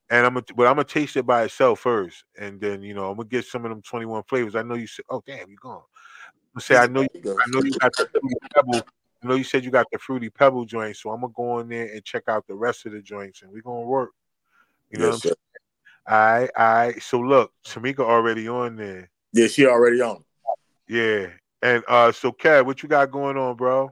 And I'm gonna, but I'm gonna taste it by itself first, and then you know I'm gonna get some of them twenty-one flavors. I know you said, oh damn, you gone. I'm gonna say I know you, There you go. I know you got the fruity pebble. I know you said you got the fruity pebble joint, so I'm gonna go in there and check out the rest of the joints, and we're gonna work. You know what I'm Yes, sir. saying? All right, all right. So look, Tamika already on there. Yeah, she already on. Yeah, and uh, so Kev, what you got going on, bro?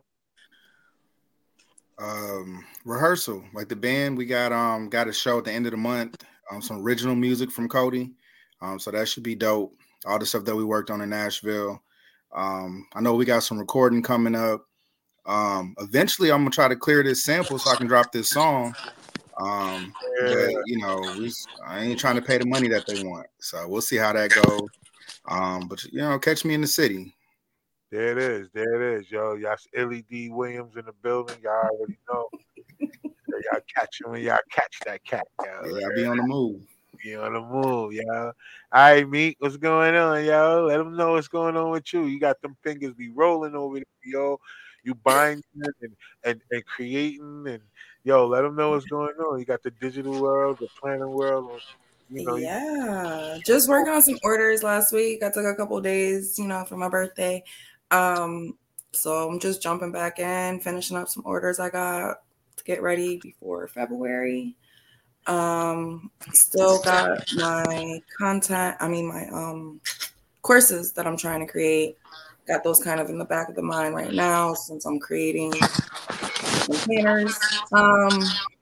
Um, rehearsal, like the band, we got um got a show at the end of the month. Um, some original music from Cody. Um, so that should be dope. All the stuff that we worked on in Nashville. Um, I know we got some recording coming up. Um, eventually I'm gonna try to clear this sample so I can drop this song. Um, Yeah, but you know, we I ain't trying to pay the money that they want. So we'll see how that goes. Um, but you know, catch me in the city. there it is, there it is, yo. Y'all L E D Williams in the building. Y'all already know. Y'all catch him when y'all catch that cat, yo. Yeah, I'll be on the move. Be on the move, yo. All right, Meek, what's going on, yo? Let them know what's going on with you. You got them fingers be rolling over there, yo. You binding and, and, and creating, and yo, let them know what's going on. You got the digital world, the planning world, on, you know. You, Yeah, just working on some orders last week. I took a couple days, you know, for my birthday. Um, so I'm just jumping back in, finishing up some orders I got to get ready before February. Um, still got my content, I mean my um courses that I'm trying to create. Got those kind of in the back of the mind right now since I'm creating containers. Um,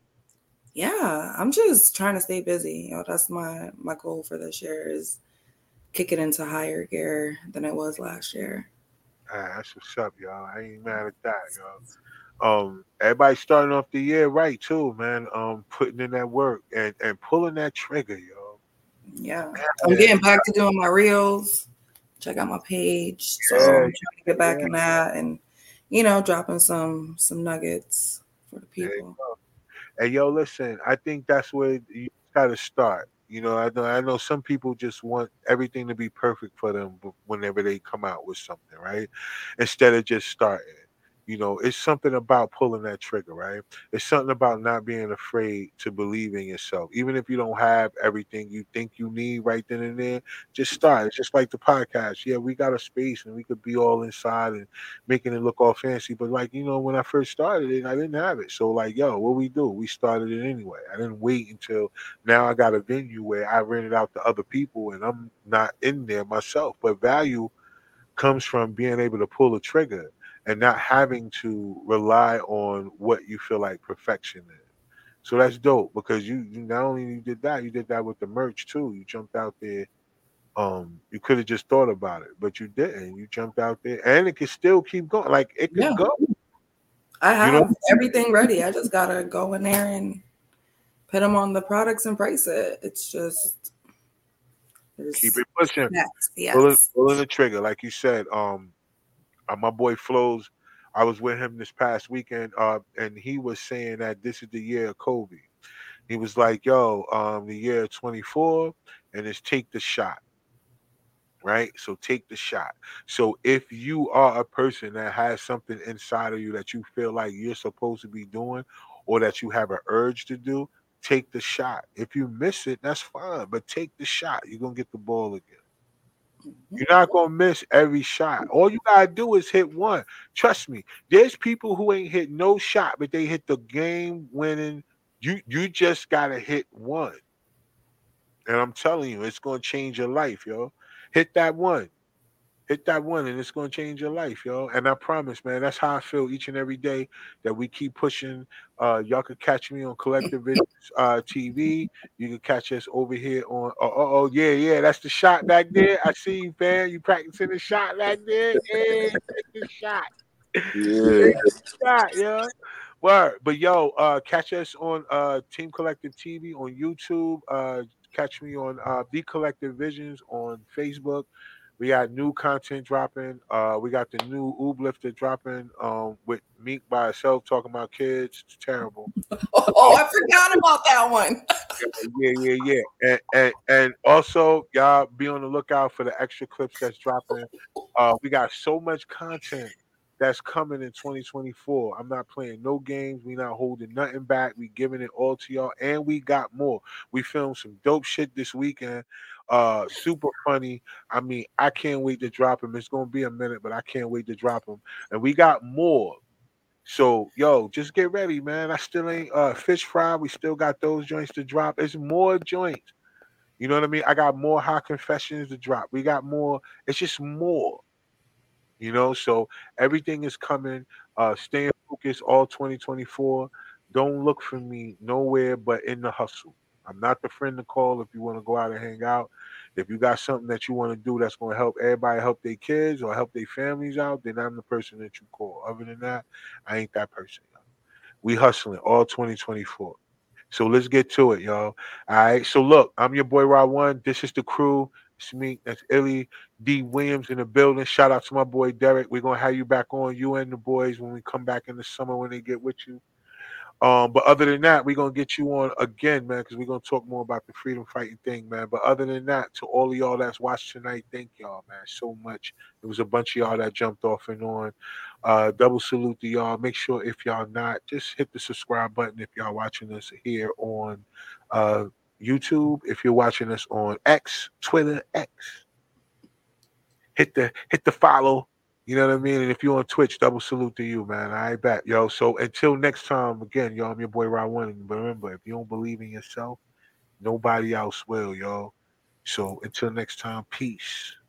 yeah, I'm just trying to stay busy. You know, that's my my goal for this year is kick it into higher gear than it was last year. ah, that's what's up, y'all. I ain't mad at that, yo. Um, everybody starting off the year right too, man. Um, putting in that work and and pulling that trigger, yo. Yeah, I'm getting back to doing my reels. Check out my page. So Yeah, I'm trying to get back yeah. in that and you know dropping some some nuggets for the There you people. go. And yo, listen, I think that's where you got to start. You know, I know I know some people just want everything to be perfect for them b- whenever they come out with something, right? Instead of just starting. You know, it's something about pulling that trigger, right? It's something about not being afraid to believe in yourself. Even if you don't have everything you think you need right then and there, just start. It's just like the podcast. Yeah, we got a space and we could be all inside and making it look all fancy. But like, you know, when I first started it, I didn't have it. So like, yo, what we do? We started it anyway. I didn't wait until now I got a venue where I rented out to other people and I'm not in there myself. But value comes from being able to pull a trigger and not having to rely on what you feel like perfection is. So that's dope because you, you not only you did that, you did that with the merch too. You jumped out there. Um, you could have just thought about it, but you didn't. You jumped out there, and it could still keep going. Like it could Yeah, go. I You know, have everything ready. I just gotta go in there and put them on the products and price it. It's just keep there's it pushing, yes, pulling, yes. pulling the trigger, like you said. Um, uh, my boy Flows, I was with him this past weekend, uh, and he was saying that this is the year of Kobe. He was like, "Yo, um, the year twenty-four, and it's take the shot, right? So take the shot. So if you are a person that has something inside of you that you feel like you're supposed to be doing, or that you have an urge to do, take the shot. If you miss it, that's fine, but take the shot. You're gonna get the ball again." You're not gonna miss every shot. All you gotta do is hit one. Trust me. There's people who ain't hit no shot, but they hit the game winning. You you just gotta hit one. And I'm telling you, it's gonna change your life, yo. Hit that one. Hit that one, and it's gonna change your life, yo. And I promise, man, that's how I feel each and every day that we keep pushing. Uh, y'all could catch me on Collective Visions uh, T V. You can catch us over here on. Oh, oh, oh, yeah, yeah, that's the shot back there. I see you, fam. You practicing the shot back there? Hey, take the shot. Yeah. Take the shot, yo. Word. But yo, uh, catch us on uh Team Collective T V on YouTube. Uh, catch me on uh The Collective Visions on Facebook. We got new content dropping. Uh, we got the new Ooblifter dropping. Um, with Meek by herself talking about kids. It's terrible. Oh, I forgot about that one. Yeah, yeah, yeah. And, and and also, y'all be on the lookout for the extra clips that's dropping. Uh, we got so much content that's coming in twenty twenty-four. I'm not playing no games. We not holding nothing back. We giving it all to y'all, and we got more. We filmed some dope shit this weekend. Uh, super funny. I mean, I can't wait to drop them. It's gonna be a minute, but I can't wait to drop them. And we got more. So, yo, just get ready, man. I still ain't uh fish fry. We still got those joints to drop. It's more joints. You know what I mean? I got more hot confessions to drop. We got more. It's just more. You know, so everything is coming. Uh, staying focused all twenty twenty-four. Don't look for me nowhere but in the hustle. I'm not the friend to call if you want to go out and hang out. If you got something that you want to do that's going to help everybody help their kids or help their families out, then I'm the person that you call. Other than that, I ain't that person. Y'all. We hustling all twenty twenty-four. So let's get to it, y'all. All right. So look, I'm your boy Rod One. This is the crew. It's me. That's Illy D. Williams in the building. Shout out to my boy Derek. We're gonna have you back on, you and the boys, when we come back in the summer when they get with you. Um, but other than that, we're gonna get you on again, man, because we're gonna talk more about the freedom fighting thing, man. But other than that, to all of y'all that's watched tonight, thank y'all, man, so much. It was a bunch of y'all that jumped off and on. Uh, double salute to y'all. Make sure if y'all not, just hit the subscribe button if y'all watching us here on uh YouTube. If you're watching us on X, Twitter, X, hit the hit the follow. You know what I mean? And if you're on Twitch, double salute to you, man. I bet, yo. So until next time, again, y'all, I'm your boy Rod One. And remember, if you don't believe in yourself, nobody else will, yo. So until next time, peace.